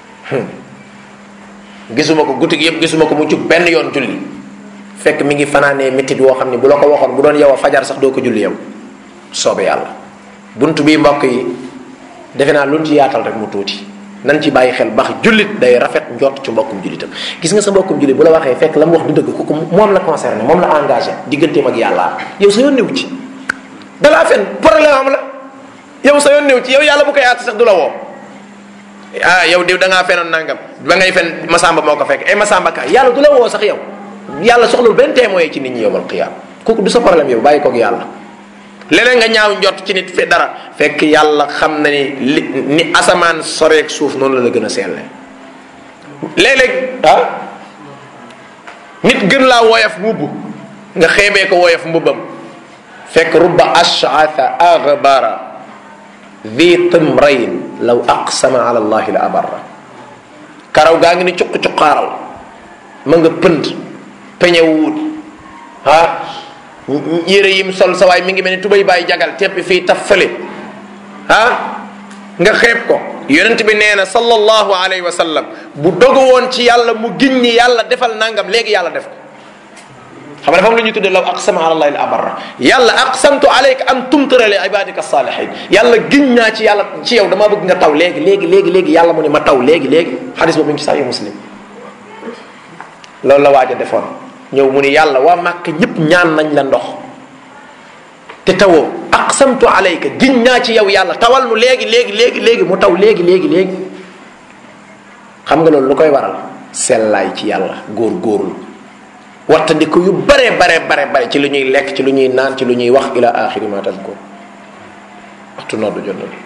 gisuma ko guddi gi yëpp gisuma ko mu jug benn yoon julli, fekk mi ngi fanaanee métit woo xam ni bu la ko waxoon bu doon yow a fajar sax doo ko julli yow soobe yàlla. bunt bi mbokk yi defe naa luñ ci yaatal rek mu tuuti, nan ci bàyyi xel bax jullit day rafet njort ci mbokkum jullitam. gis nga sa mbokkum jullit bu la waxee fekk la mu wax du dëgg kooku moom la concerné, moom la engagé digganteem ak yàlla, yow sa yoon néew ci dalaa fen problème am la, yow sa yoon néew ci yow yàlla bu koy àtt sax du la woo. ah yow diw da ngaa fenoon nangam ba ngay fen Masamba moo ko fekk ay Masamba ka yàlla du la woo sax yow. yàlla soxlul benn témoin ci nit ñi yowmal qiyaam, kooku du sa problème yow bàyyi koog yàlla. leneen nga ñaaw njort ci nit fi dara fekk yàlla xam na ni li ni asamaan soreeg suuf noonu la la gën a seetle. léeg-léeg ah nit gën laa woyof mbubb nga xeebee ko woyof mbubbam, fekk rubba ash'atha aghbara dhi timrayn law aqsama ala allahi la abarra. karaw gaa ngi ni cuq cuqaaral ma nga pënd peñe wuut ah yére yim sol sa waay mi ngi mel ni tubay bàyyi jagal teppi fii taf fële ah nga xeeb ko. yonent bi nee na sallallahu alayhi wa sallam bu dogu woon ci yàlla mu giñ ni yàlla defal nangam léegi yàlla def ko. xam nga dafa am lu ñuy tuddee law aqsama ala allahi la abarra, yàlla aqsamtu alayka an tumtira li ibadika salihin, yàlla giñ naa ci yàlla ci yow damaa bëgg nga taw léegi léegi léegi léegi yàlla mu ne ma taw léegi léegi. xadis boobu mi ngi ci Sahih Muslim. loolu la waaj a defoon ñëw mu ni yàlla waa Màkka ñëpp ñaan nañ la ndox te tawoo, aqsamtu alayka giñ naa ci yow yàlla tawal nu léegi léegi léegi léegi mu taw léegi léegi léegi. xam nga loolu lu koy waral sellaay ci yàlla, góor góorlu wattandiku yu bare bare bare bare ci lu ñuy lekk, ci lu ñuy naan, ci lu ñuy wax ila axiri ma tazkur. waxtu noddu jot na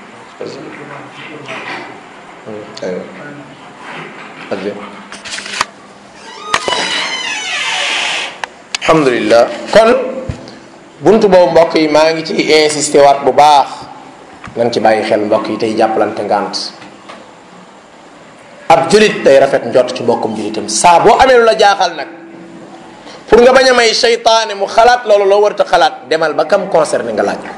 alhamdulillah. kon buntu boobu mbokk yi maa ngi ci insisté waat bu baax, nañ ci bàyyi xel mbokk yi tey jàppalante ngant. ab julit day rafet njot ci mbokkum julitam saa boo amee lu la jaaxal nag, pour nga bañ a may seytaane mu xalaat loolu loo warta xalaat, demal ba kam concerné nga laaj.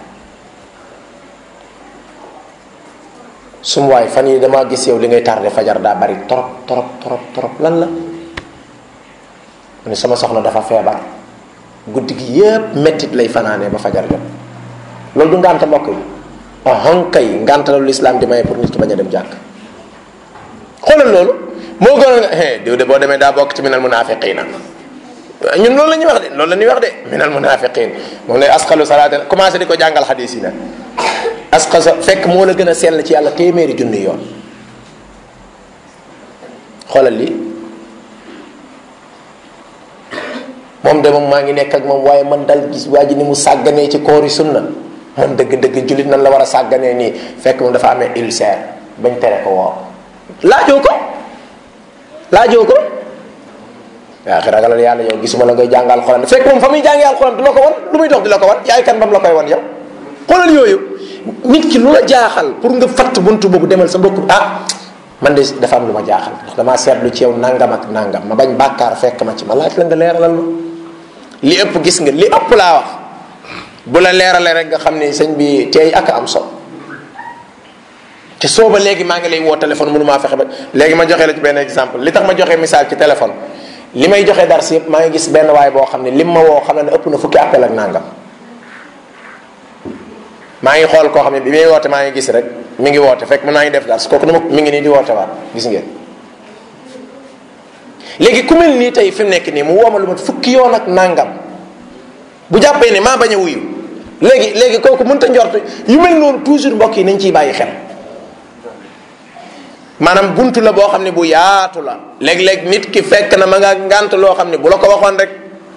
sum waay fan yi damaa gis yow li ngay tardé fajar daa bari trop trop trop trop lan la mu ne sama soxna dafa feebar guddi gi yépp mettit lay fanaanee ba fajar jot. loolu du ngànta mbokk yi ahon kay ngànta loolu lislaam di maye pour nit ki bañ a dem jàkk. xoolal loolu moo gën a nga diw de boo demee daa bokk ci minal munafiqina, ñun loolu la ñuy wax de loolu la ñuy wax de minal munafiqin, moom lay asqalu salaatan commencé di ko jàngal xadiis yi nag. asqasa fekk moo la gën a sell ci yàlla téeméeri junni yoon. xoolal li moom de moom maa ngi nekk ak moom waaye man dal gis waa ji ni mu sàgganee ci koori sunna, man dëgg-dëgg jullit nan la war a sàgganee nii, fekk moom dafa amee ulcère bañ tere ko woor. laajoo ko laajoo ko yaa xi ragalal yàlla yow gisuma la ngay jàngal alxuraan, fekk moom fa muy jàngee alxuraan du la ko wan, lu muy dox di la ko wan, yaay kan bam la koy wan yow. xoolal yooyu nit ki lu la jaaxal pour nga fatt buntu boobu demal sa mbokk ah man de dafa am lu ma jaaxal ndax damaa seetlu ci yow nangam ak nangam, ma bañ bàkkaar fekk ma ci ma laaj la nga leeralal ma. li ëpp gis nga li ëpp laa wax bu la leeralee rek nga xam ne sëñ bi tey ak am solo. te sooba léegi maa ngi lay woo téléphone mënu maa fexe ba léegi ma joxe la ci benn exemple li tax ma joxe misaal ci téléphone li may joxe dars yëpp maa ngi gis benn waay boo xam ne lim ma woo xam ne ëpp na fukki appel ak nangam maa ngi xool koo xam ne bi muy woote maa ngi gis rek mi ngi woote fekk man maa ngi def daal kooku dama mi ngi nii di woote waat gis ngeen. léegi ku mel nii tey fi mu nekk nii mu wooma lu mat fukki yoon ak nangam bu jàppee ne maa bañ a wuyu léegi léegi kooku mënta njort yu mel noonu toujours mbokk yi nañ ciy bàyyi xel. maanaam buntu la boo xam ne bu yaatu la léeg-léeg nit ki fekk na ma nga ngànt loo xam ne bu la ko waxoon rek.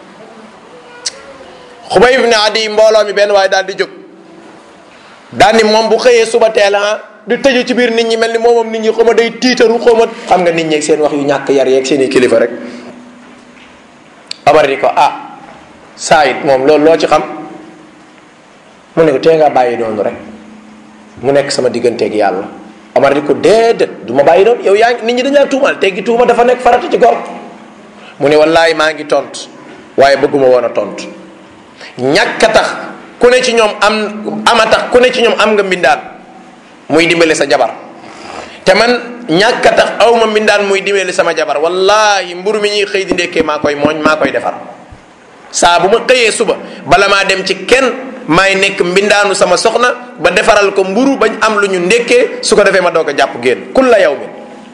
Xubayb ibn Adi mbooloo mi benn waaye daal di jóg daal ni moom bu xëyee suba teel ah di tëju ci biir nit ñi mel ni moomam nit ñi xaw ma day tiitaru xaw ma xam nga nit ñi ak seen wax yu ñàkk yar yeeg seen i kilifa rek. Omar di ko ah saa it moom loolu loo ci xam mu ne ko tee ngaa bàyyi noonu rek mu nekk sama digganteeg yàlla. Omar di ko déedéet du ma bàyyi noonu yow yaa ngi nit ñi dañaa tuumal teggi tuuma dafa nekk farata ci gor mu ne wallaay maa ngi tontu waaye bëgguma woon a tontu. ñàkk a tax ku ne ci ñoom am ama tax ku ne ci ñoom am nga mbindaan muy dimbale sa jabar te man ñàkk a tax awma mbindaan muy dimbale sama jabar wallahi mburu mi ñuy xëy di ndekkee maa koy mooñ maa koy defar saa bu ma xëyee suba bala maa dem ci kenn maay nekk mbindaanu sama soxna ba defaral ko mburu bañ am lu ñu ndekkee su ko defee ma doog a jàpp génn kul la yow mi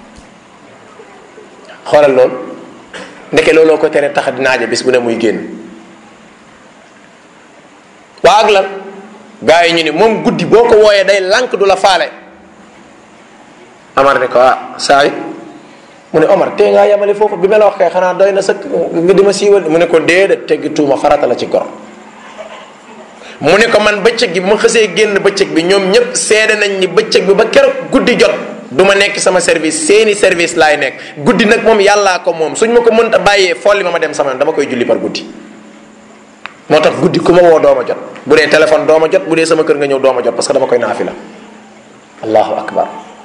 xoolal loolu ndeke looloo ko tere tax di naaje bis bu ne muy génn. waa ak lan gars yi ñu ni moom guddi boo ko wooyee day lànk du la faale. Omar ne ko ah saa yi mu ne Omar tee ngaa yemale foofu bi ma la wax kay xanaa doy na sëkk nga di ma siiwal mu ne ko déedéet teggi tuuma farata la ci gor. mu ne ko man bëccëg gi bu ma xësee génn bëccëg bi ñoom ñëpp seede nañ ni bëccëg bi ba keroog guddi jot du ma nekk sama service seeni service laay nekk guddi nag moom yàllaa ko moom suñ ma ko mënta bàyyee folli ma ma dem sama yoon dama koy julli par guddi. moo tax guddi ku ma woo dooma jot bu dee téléphone dooma jot bu dee sama kër nga ñëw dooma jot parce que dama koy naafila allahu akbar.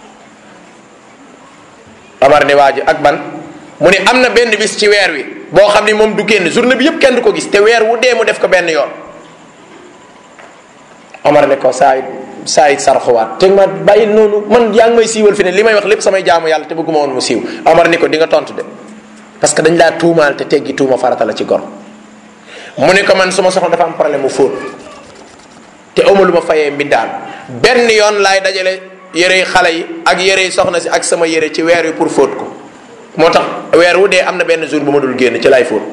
Omar ne waa ji ak ban mu ne am na benn bis ci weer wi boo xam ne moom du génn journée bi yëpp kenn du ko gis te weer wu dee mu def ko benn yoon. Omar ne ko saa it saa it sarxuwaat te ma bàyyi noonu man yaa ngi may siiwal fi ne li may wax lépp samay jaamu yàlla te bëgguma woon mu siiw. Omar ni ko di nga tontu de parce que dañ laa tuumaal te teggi tuuma farata la ci gor. mu ne ko man su ma soxla dafa am problème mu fóot te awma lu ma fayee mbindaan benn yoon laay dajale yërey xale yi ak yërey soxna si ak sama yëre ci weer wi pour fóot ko moo tax weer wu dee am na benn jour bu ma dul génn ci laay fóot.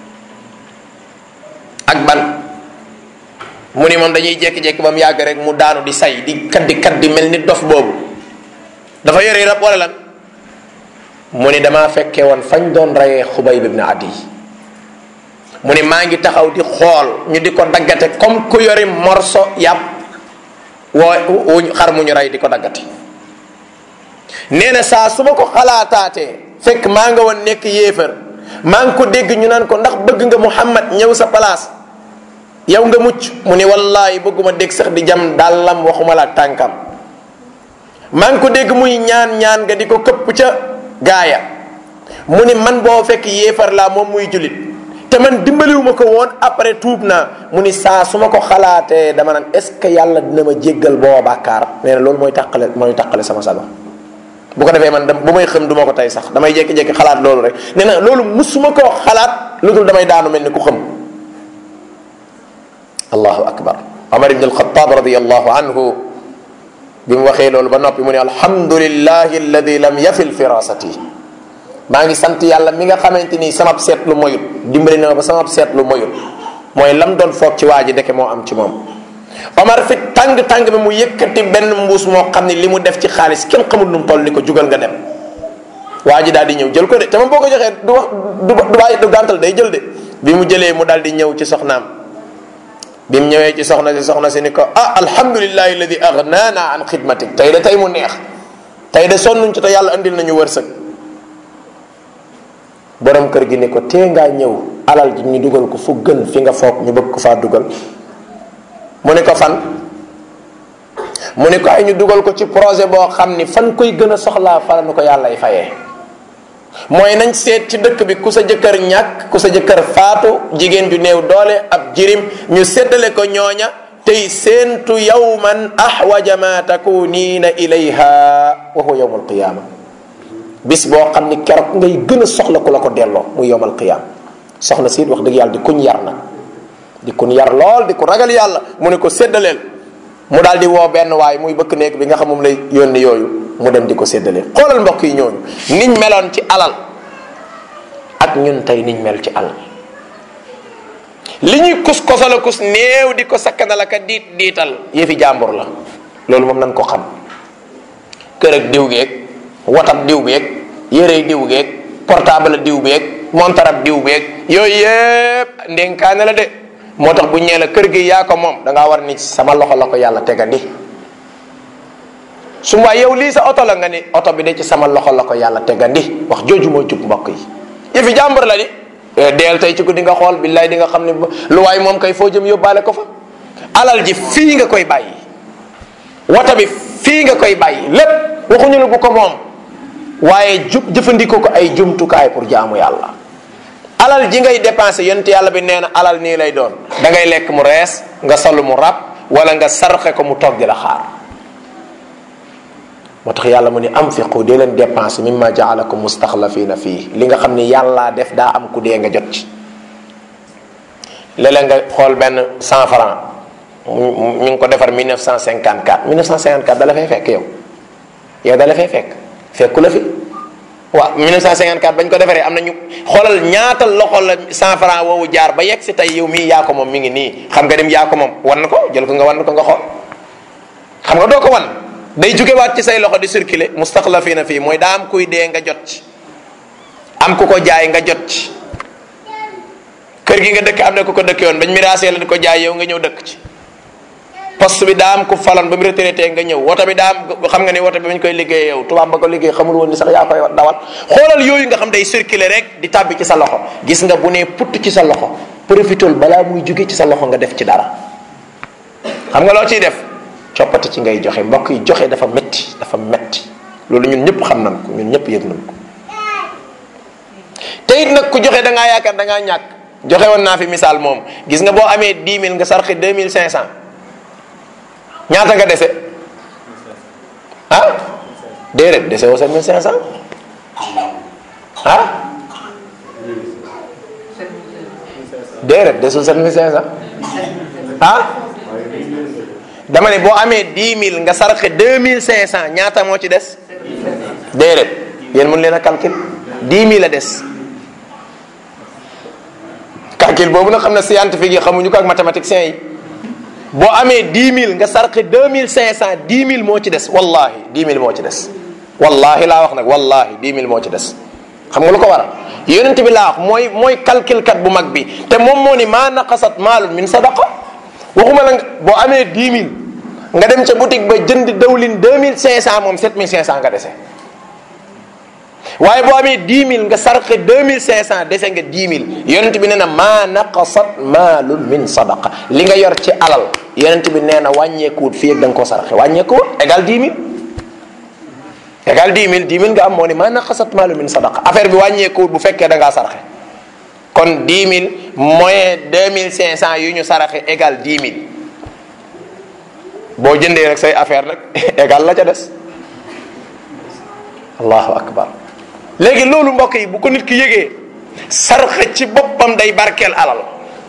ak ban mu ni moom dañuy jékki-jékki ba mu yàgg rek mu daanu di say di kaddi kaddi mel ni dof boobu dafa yërey rab wala lan mu ni damaa fekkee woon fañ doon reyee Xubayb ibn Adi mu ne maa ngi taxaw di xool ñu di ko daggate comme ku yori morso yàpp woo wuñ xar mu ñu rey di ko daggate nee na saa su ma ko xalaataatee fekk maa nga woon nekk yéefar maa ngi ko dégg ñu naan ko ndax bëgg nga Muhammad ñëw sa place yow nga mucc mu ne wallahi bëgguma dégg sax di jam dàllam waxuma la tànkam maa ngi ko dégg muy ñaan ñaan nga di ko këpp ca gaaya mu ne man boo fekk yéefar laa moom muy julit te man dimbaliwuma ko woon après tuub naa mu ni saa su ma ko xalaatee dama naan est ce que yàlla dina ma jéggal boo bàkkaar nee na loolu mooy tàqale mooy tàqale sama sago bu ko defee man da bu may xam du ma ko tey sax damay jékki-jékki xalaat loolu rek nee na loolu musuma koo xalaat lu dul damay daanu mel ni ku xam. allahu akbar. Omar ibn al-Khattab radiyallahu anhu bi mu waxee loolu ba noppi mu ne alhamdulillahi alladi lam yafil firasati maa ngi sant yàlla mi nga xamante ni sama seetlu moyut dimbali na ma ba sama seetlu moyut mooy lam doon foog ci waa ji deke moo am ci moom. Omar fi tàng tàng bi mu yëkkati benn mbuus moo xam ne li mu def ci xaalis kenn xamul nu mu toll ni ko jugal nga dem waa ji daal di ñëw jël ko de te moom boo ko joxee du wax du du bàyyi du gàntal day jël de bi mu jëlee mu daal di ñëw ci soxnaam bi mu ñëwee ci soxna si soxna si ni ko ah alhamdulillahi alladi aghnana an xidmatik tey de tey mu neex tey de sonnuñ ci te yàlla andil nañu wërsëg. borom kër gi ni ko tee ngaa ñëw alal ji ñu dugal ko fu gën fi nga foog ñu bëgg ko faa dugal mu ne ko fan mu ne ko ay ñu dugal ko ci projet boo xam ni fan koy gën a soxlaa fala nu ko yàllay fayee mooy nañ seet ci dëkk bi ku sa jëkkër ñàkk ku sa jëkkër faatu jigéen ju néew doole ab jirim ñu séddale ko ñooña tey séentu yawman ahwaja ma takuniina ilayha wa huwa yawmul qiyaama bis boo xam ni keroog ngay gën a soxla ku la ko delloo muy yawmal qiyaama soxna siit wax dëgg yàlla di kuñ yar nag di kuñ yar lool di ko ragal yàlla mu ne ko séddaleel mu daal di woo benn waay muy bëkk néeg bi nga xam moom lay yónni yooyu mu dem di ko séddale. xoolal mbokk yi ñooñu niñ meloon ci alal ak ñun tey niñ mel ci alal. li ñuy kus kosala kus néew di ko sakkanal ak a diit diital yëfi jàmbur la loolu moom nañ ko xam. kër ak diw geeg watab diw beeg yérey diw geeg portable diw beeg montarab diw beeg yooyu yëpp ndénkaane la de. moo tax bu ñee la kër gi yaa ko moom da ngaa war ni sama loxo la ko yàlla tegandi su ma yow lii sa oto la nga ni oto bi de ci sama loxo la ko yàlla tegandi wax jooju moo jub mbokk yi. yëfi jàmbur la di deel tey ci guddi nga xool billaay di nga xam ne lu waay moom kay foo jëm yóbbaale ko fa. alal ji fii nga koy bàyyi wata bi fii nga koy bàyyi lépp waxuñu la bu ko moom waaye jub jëfandikoo ko ay jumtukaay pour jaamu yàlla. alal ji ngay dépensé yonent yàlla bi nee na alal nii lay doon da ngay lekk mu rees nga solu mu rab wala nga sarxe ko mu toog di la xaar. moo tax yàlla mu ni anfiqu dee leen dépensé mimma jaalakum mustaxlafina fii li nga xam ni yàllaa def daa am ku dee nga jot ci. léeg-léeg nga xool benn cent franc ñu ngi ko defar mille neuf cent cinquante quatre mille neuf cent cinquante quatre da la fay fekk yow yow da la fay fekk fekku la fi. waaw mille neuf cent cinquante quatre bañ ko defaree am na ñu xoolal ñaata loxo la cent franc woowu jaar ba yegg si tey yow mii yaa ko moom mi ngi nii xam nga dem yaa ko moom wan ko jël ko nga wan ko nga xool xam nga doo ko wan day jugewaat ci say loxo di circuler mustaxlafina fii mooy daa am kuy dee nga jot ci am ku ko jaay nga jot ci kër gi nga dëkk am na ku ko dëkk yoon bañ miraasee la di ko jaay yow nga ñëw dëkk ci poste bi daa am ku faloon ba mu retraité nga ñëw woto bi daa am xam nga ni woto bi bañ koy liggéey yow tubaab ba ko liggéey xamul woon ni sax yaa koy dawal xoolal yooyu nga xam day circuler rek di tàbbi ci sa loxo gis nga bu ne putt ci sa loxo profitol balaa muy jóge ci sa loxo nga def ci dara xam nga loo ciy def coppati ci ngay joxe mbokk yi joxe dafa metti dafa metti loolu ñun ñëpp xam nañ ko ñun ñëpp yëg nañ ko te it nag ku joxe da ngaa yaakaar da ngaa ñàkk joxe woon naa fi misaal moom gis nga boo amee dix mille nga sarxi deux mille cinq cent ñaata nga dese ah déedéet dese woo sept mille cinq cent ah déedéet desul sept mille cinq cent ah dama ne boo amee dix mille nga saraxe deux mille cinq cent ñaata moo ci des déedéet yéen mën leen a calcul dix mille a des calcul boobu nag xam ne scientifique yi xamuñu ko ak mathématiciens yi boo amee dix mille nga sarxe deux mille cinq cent dix mille moo ci des wallahi dix mille moo ci des wallahi laa wax nag wallahi dix mille moo ci des xam nga lu ko waral yonent bi laa wax mooy mooy calcul kat bu mag bi te moom moo ni maa naqasat maalun min sadaqa waxuma la boo amee dix mille nga dem ca boutique ba jënd dawlin deux mille cinq cent moom sept mille cinq cent nga dese waaye boo amee dix mille nga sarxe deux mille cinq cent dese nga dix mille yonent bi nee na maa naqasat maalun min sadaqa li nga yor ci alal yonent bi nee na wàññeekuwut fii ak da nga koo sarxe wàññeekuwut égal dix mille égal dix mille dix mille nga am moo ni maa naqasat maalun min sadaqa affaire bi wàññeekuwut bu fekkee da ngaa sarxe kon dix mille moins deux mille cinq cent yu ñu saraxe égal dix mille boo jëndee rek say affaire nag égal la ca des allahu akbar léegi loolu mbokk yi bu ko nit ki yëgee sarxe ci boppam day barkeel alal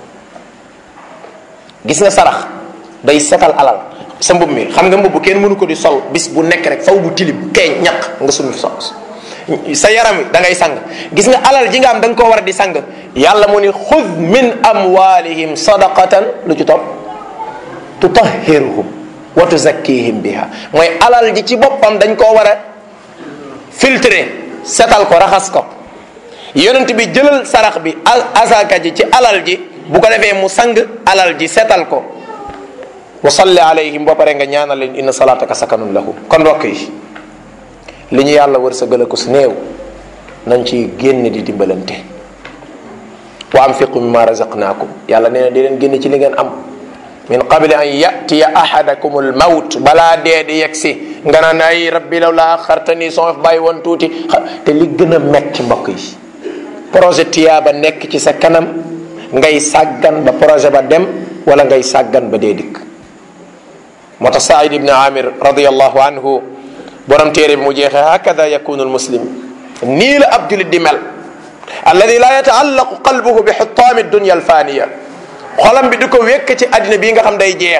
gis nga sarax day setal alal sa mbub mi xam nga mbubb kenn mënu ko di sol bis bu nekk rek faw bu tilim keeñ ñaq nga sumi sos sa yaram wi da ngay sang gis nga alal ji nga am da nga koo war a di sang yàlla mu ni xud min amwalihim sadaqatan lu ci topp tutahhiruhum wa tuzakkihim biha mooy alal ji ci boppam dañ koo war a filtrer setal ko raxas ko yonent bi jëlal sarax bi asaka ji ci alal ji bu ko defee mu sang alal ji setal ko wa salli alayhim ba pare nga ñaanal leen inna salataka sakanun lahum kon mbokk yi li ñu yàlla wërsëgal ko su néew nañ ci génne di dimbalante wa anfiqu mimma razaqnaakum yàlla nee na di leen génne ci li ngeen am min qabli an yatiya ahadakum al mawt balaa dee di yegg si nga naan ay rabbi law la axartani soo bàyyi woon tuuti te li gën a metti mbokk yi projet tiyaaba nekk ci sa kanam ngay sàggan ba projet ba dem wala ngay sàggan ba dee dikk moo tax Saïd ibn Amir radiyallahu anhu borom téere bi mu jeexee hakada yakunu almuslim nii la ab julit di mel alladi la yataallaqu qalbuhu bi xutaami dunya alfaniya xolam bi di ko wekk ci àddina bii nga xam day jeex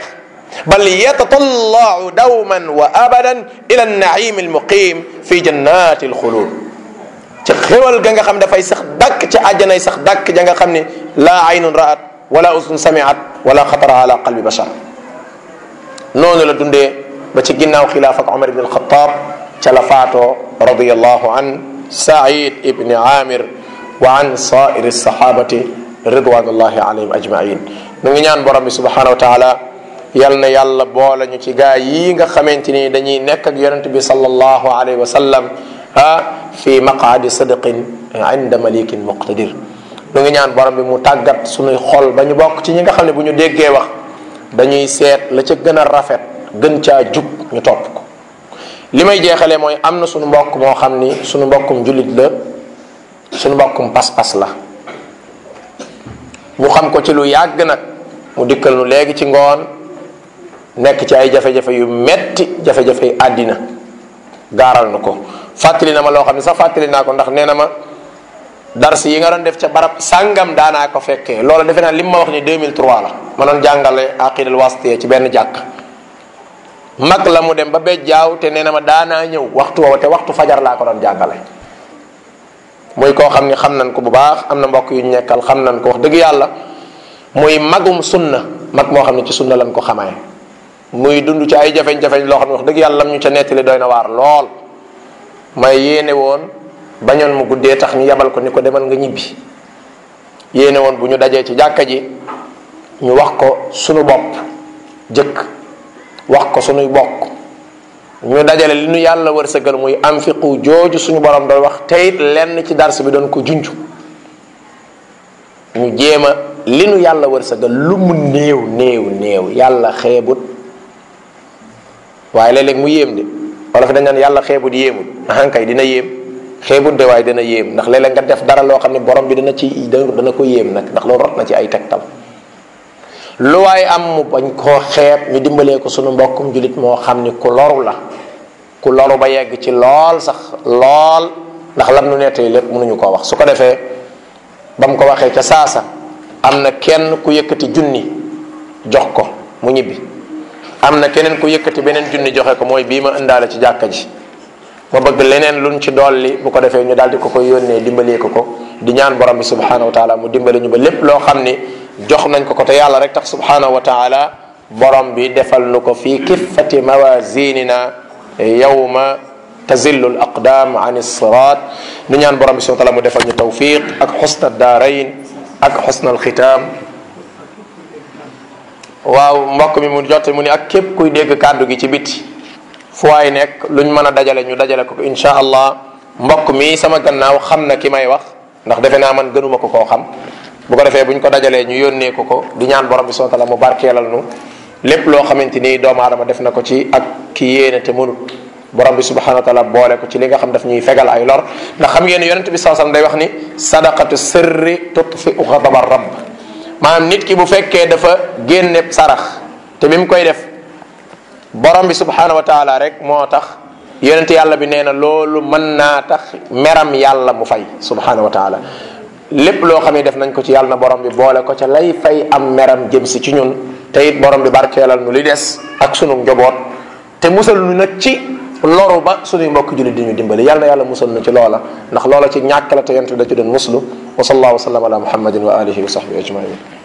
bal yatatallau dawman wa abadan ila annaim almuqim fi jannati alxulud ci xéwal ga nga xam dafay sax dàkk ci àjjanay sax dàkk ja nga xam ne laa aynun ra'at wala usun samiat wala xatara ala qalbi bashar. noonu la dundee ba ci ginnaaw xilaaf ak Omar ibn al-Khattab ca la faatoo radiyallahu an Saïd ibn Amir wa an sairi sahabati ridwanullahi alayhim ajmain. nu ngi ñaan borom bi subhanahu wa taala yal na yàlla boole ñu ci gaa yi nga xamante ni dañuy nekk ak yonent bi sallallahu alayhi wa sallam ah fi maqaadi sidqin inda malikin muqtadir. nu ngi ñaan borom bi mu tàggat suñuy xol ba ñu bokk ci ñi nga xam ne bu ñu déggee wax dañuy seet la ca gën a rafet gën caa jub ñu topp ko. li may jeexalee mooy am na suñu mbokk moo xam ni suñu mbokkum jullit la suñu mbokkum pas-pas la ñu xam ko ci lu yàgg nag mu dikkal nu léegi ci ngoon nekk ci ay jafe-jafe yu metti jafe-jafe yu àddina gaaral na ko. fàttali na ma loo xam ne sax fàttali naa ko ndax nee na ma dars yi nga doon def ca barab sàngam daanaa ko fekkee loolu defe naa lim ma wax ni deux mille trois la ma doon jàngale aqidal wasitiya ci benn jàkk mag la mu dem ba be jaaw te nee na ma daanaa ñëw waxtu woowu te waxtu fajar laa ko doon jàngale. muy koo xam ni xam nañ ko bu baax am na mbokk yu ñu nekkal xam nañ ko wax dëgg yàlla muy magum sunna mag moo xam ne ci sunna lañ ko xamee muy dund ci ay jafeñ-jafeñ loo xam ne wax dëgg yàlla lam ñu ca nettali doy na waar lool. may yéene woon bañoon mu guddee tax ñu yabal ko ni ko demal nga ñibbi yéene woon bu ñu dajee ci jàkka ji ñu wax ko sunu bopp jëkk wax ko sunuy bokk ñu dajale li nu yàlla wërsëgal muy anfiqu jooju suñu borom doon wax teyit lenn ci dars bi doon ko junj ñu jéem a li nu yàlla wërsëgal lu mu néew néew néew yàlla xeebut waaye léeg-léeg mu yéem de wala fi dañ naan yàlla xeebut yéemut ahankay dina yéem xeebut de waaye dina yéem ndax léeg-léeg nga def dara loo xam ne borom bi dana ci dana ko yéem nag ndax loolu rot na ci ay tegtal lu waaye am mu bañ koo xeeb ñu dimbalee ko sunu mbokkum julit moo xam ni ku loru la ku loru ba yegg ci lool sax lool ndax lam nu nettali lépp mënuñu koo wax su ko defee ba mu ko waxee ca saasa am na kenn ku yëkkati junni jox ko mu ñibbi am na keneen ku yëkkati beneen junni joxe ko mooy bii ma indaale ci jàkka ji ma bëgg leneen luñ ci dolli bu ko defee ñu daal di ko koy yónnee dimbalee ko ko di ñaan borom bi subhanahu wa taala mu dimbale ñu ba lépp loo xam ni jox nañ ko ko te yàlla rek tax subhanahu wa taala borom bi defal nu ko fii kiffati mawazinina yawma tazillu al aqdam an as-sirat nu ñaan borom bi subhanahu wa taala mu defal ñu tawfiq ak xusna daarayn ak xusna alxitaam. waaw mbokk mi mu jot mu ni ak képp kuy dégg kàddu gi ci biti fu waay nekk luñ mën a dajale ñu dajale ko ko insha allah mbokk mi sama gannaaw xam na ki may wax ndax defe naa man gënuma ko koo xam bu ko defee buñ ko dajalee ñu yónnee ko ko di ñaan borom bi subhanahu wa ta'ala mu barkeelal nu lépp loo xamante ni doomu aadama def na ko ci ak ki yéene te mënut borom bi subhanahu wa ta'ala boole ko ci li nga xam daf ñuy fegal ay lor ndax xam ngeen yonent bi sallallahu alayhi wasallam day wax ni sadaqatu sirri tutfi'u ghadaba rabb maanaam nit ki bu fekkee dafa génne sarax te bi mu koy def borom bi subhanahu wa taala rek moo tax yonent yàlla bi nee na loolu mën naa tax meram yàlla mu fay subhanahu wa taala lépp loo xam ne def nañ ko ci yàlla na borom bi boole ko ca lay fay am meram jëm si ci ñun te it borom bi barkeelal nu li des ak sunu njaboot te musal nu nag ci loru ba sunuy mbokk jullit di ñu dimbali yàlla na yàlla musal nu ci loola ndax loola ci ñàkk la te yonent bi da ci doon muslu wa sallallahu wa sallam ala muhammadin wa alihi wa sahbihi ajmain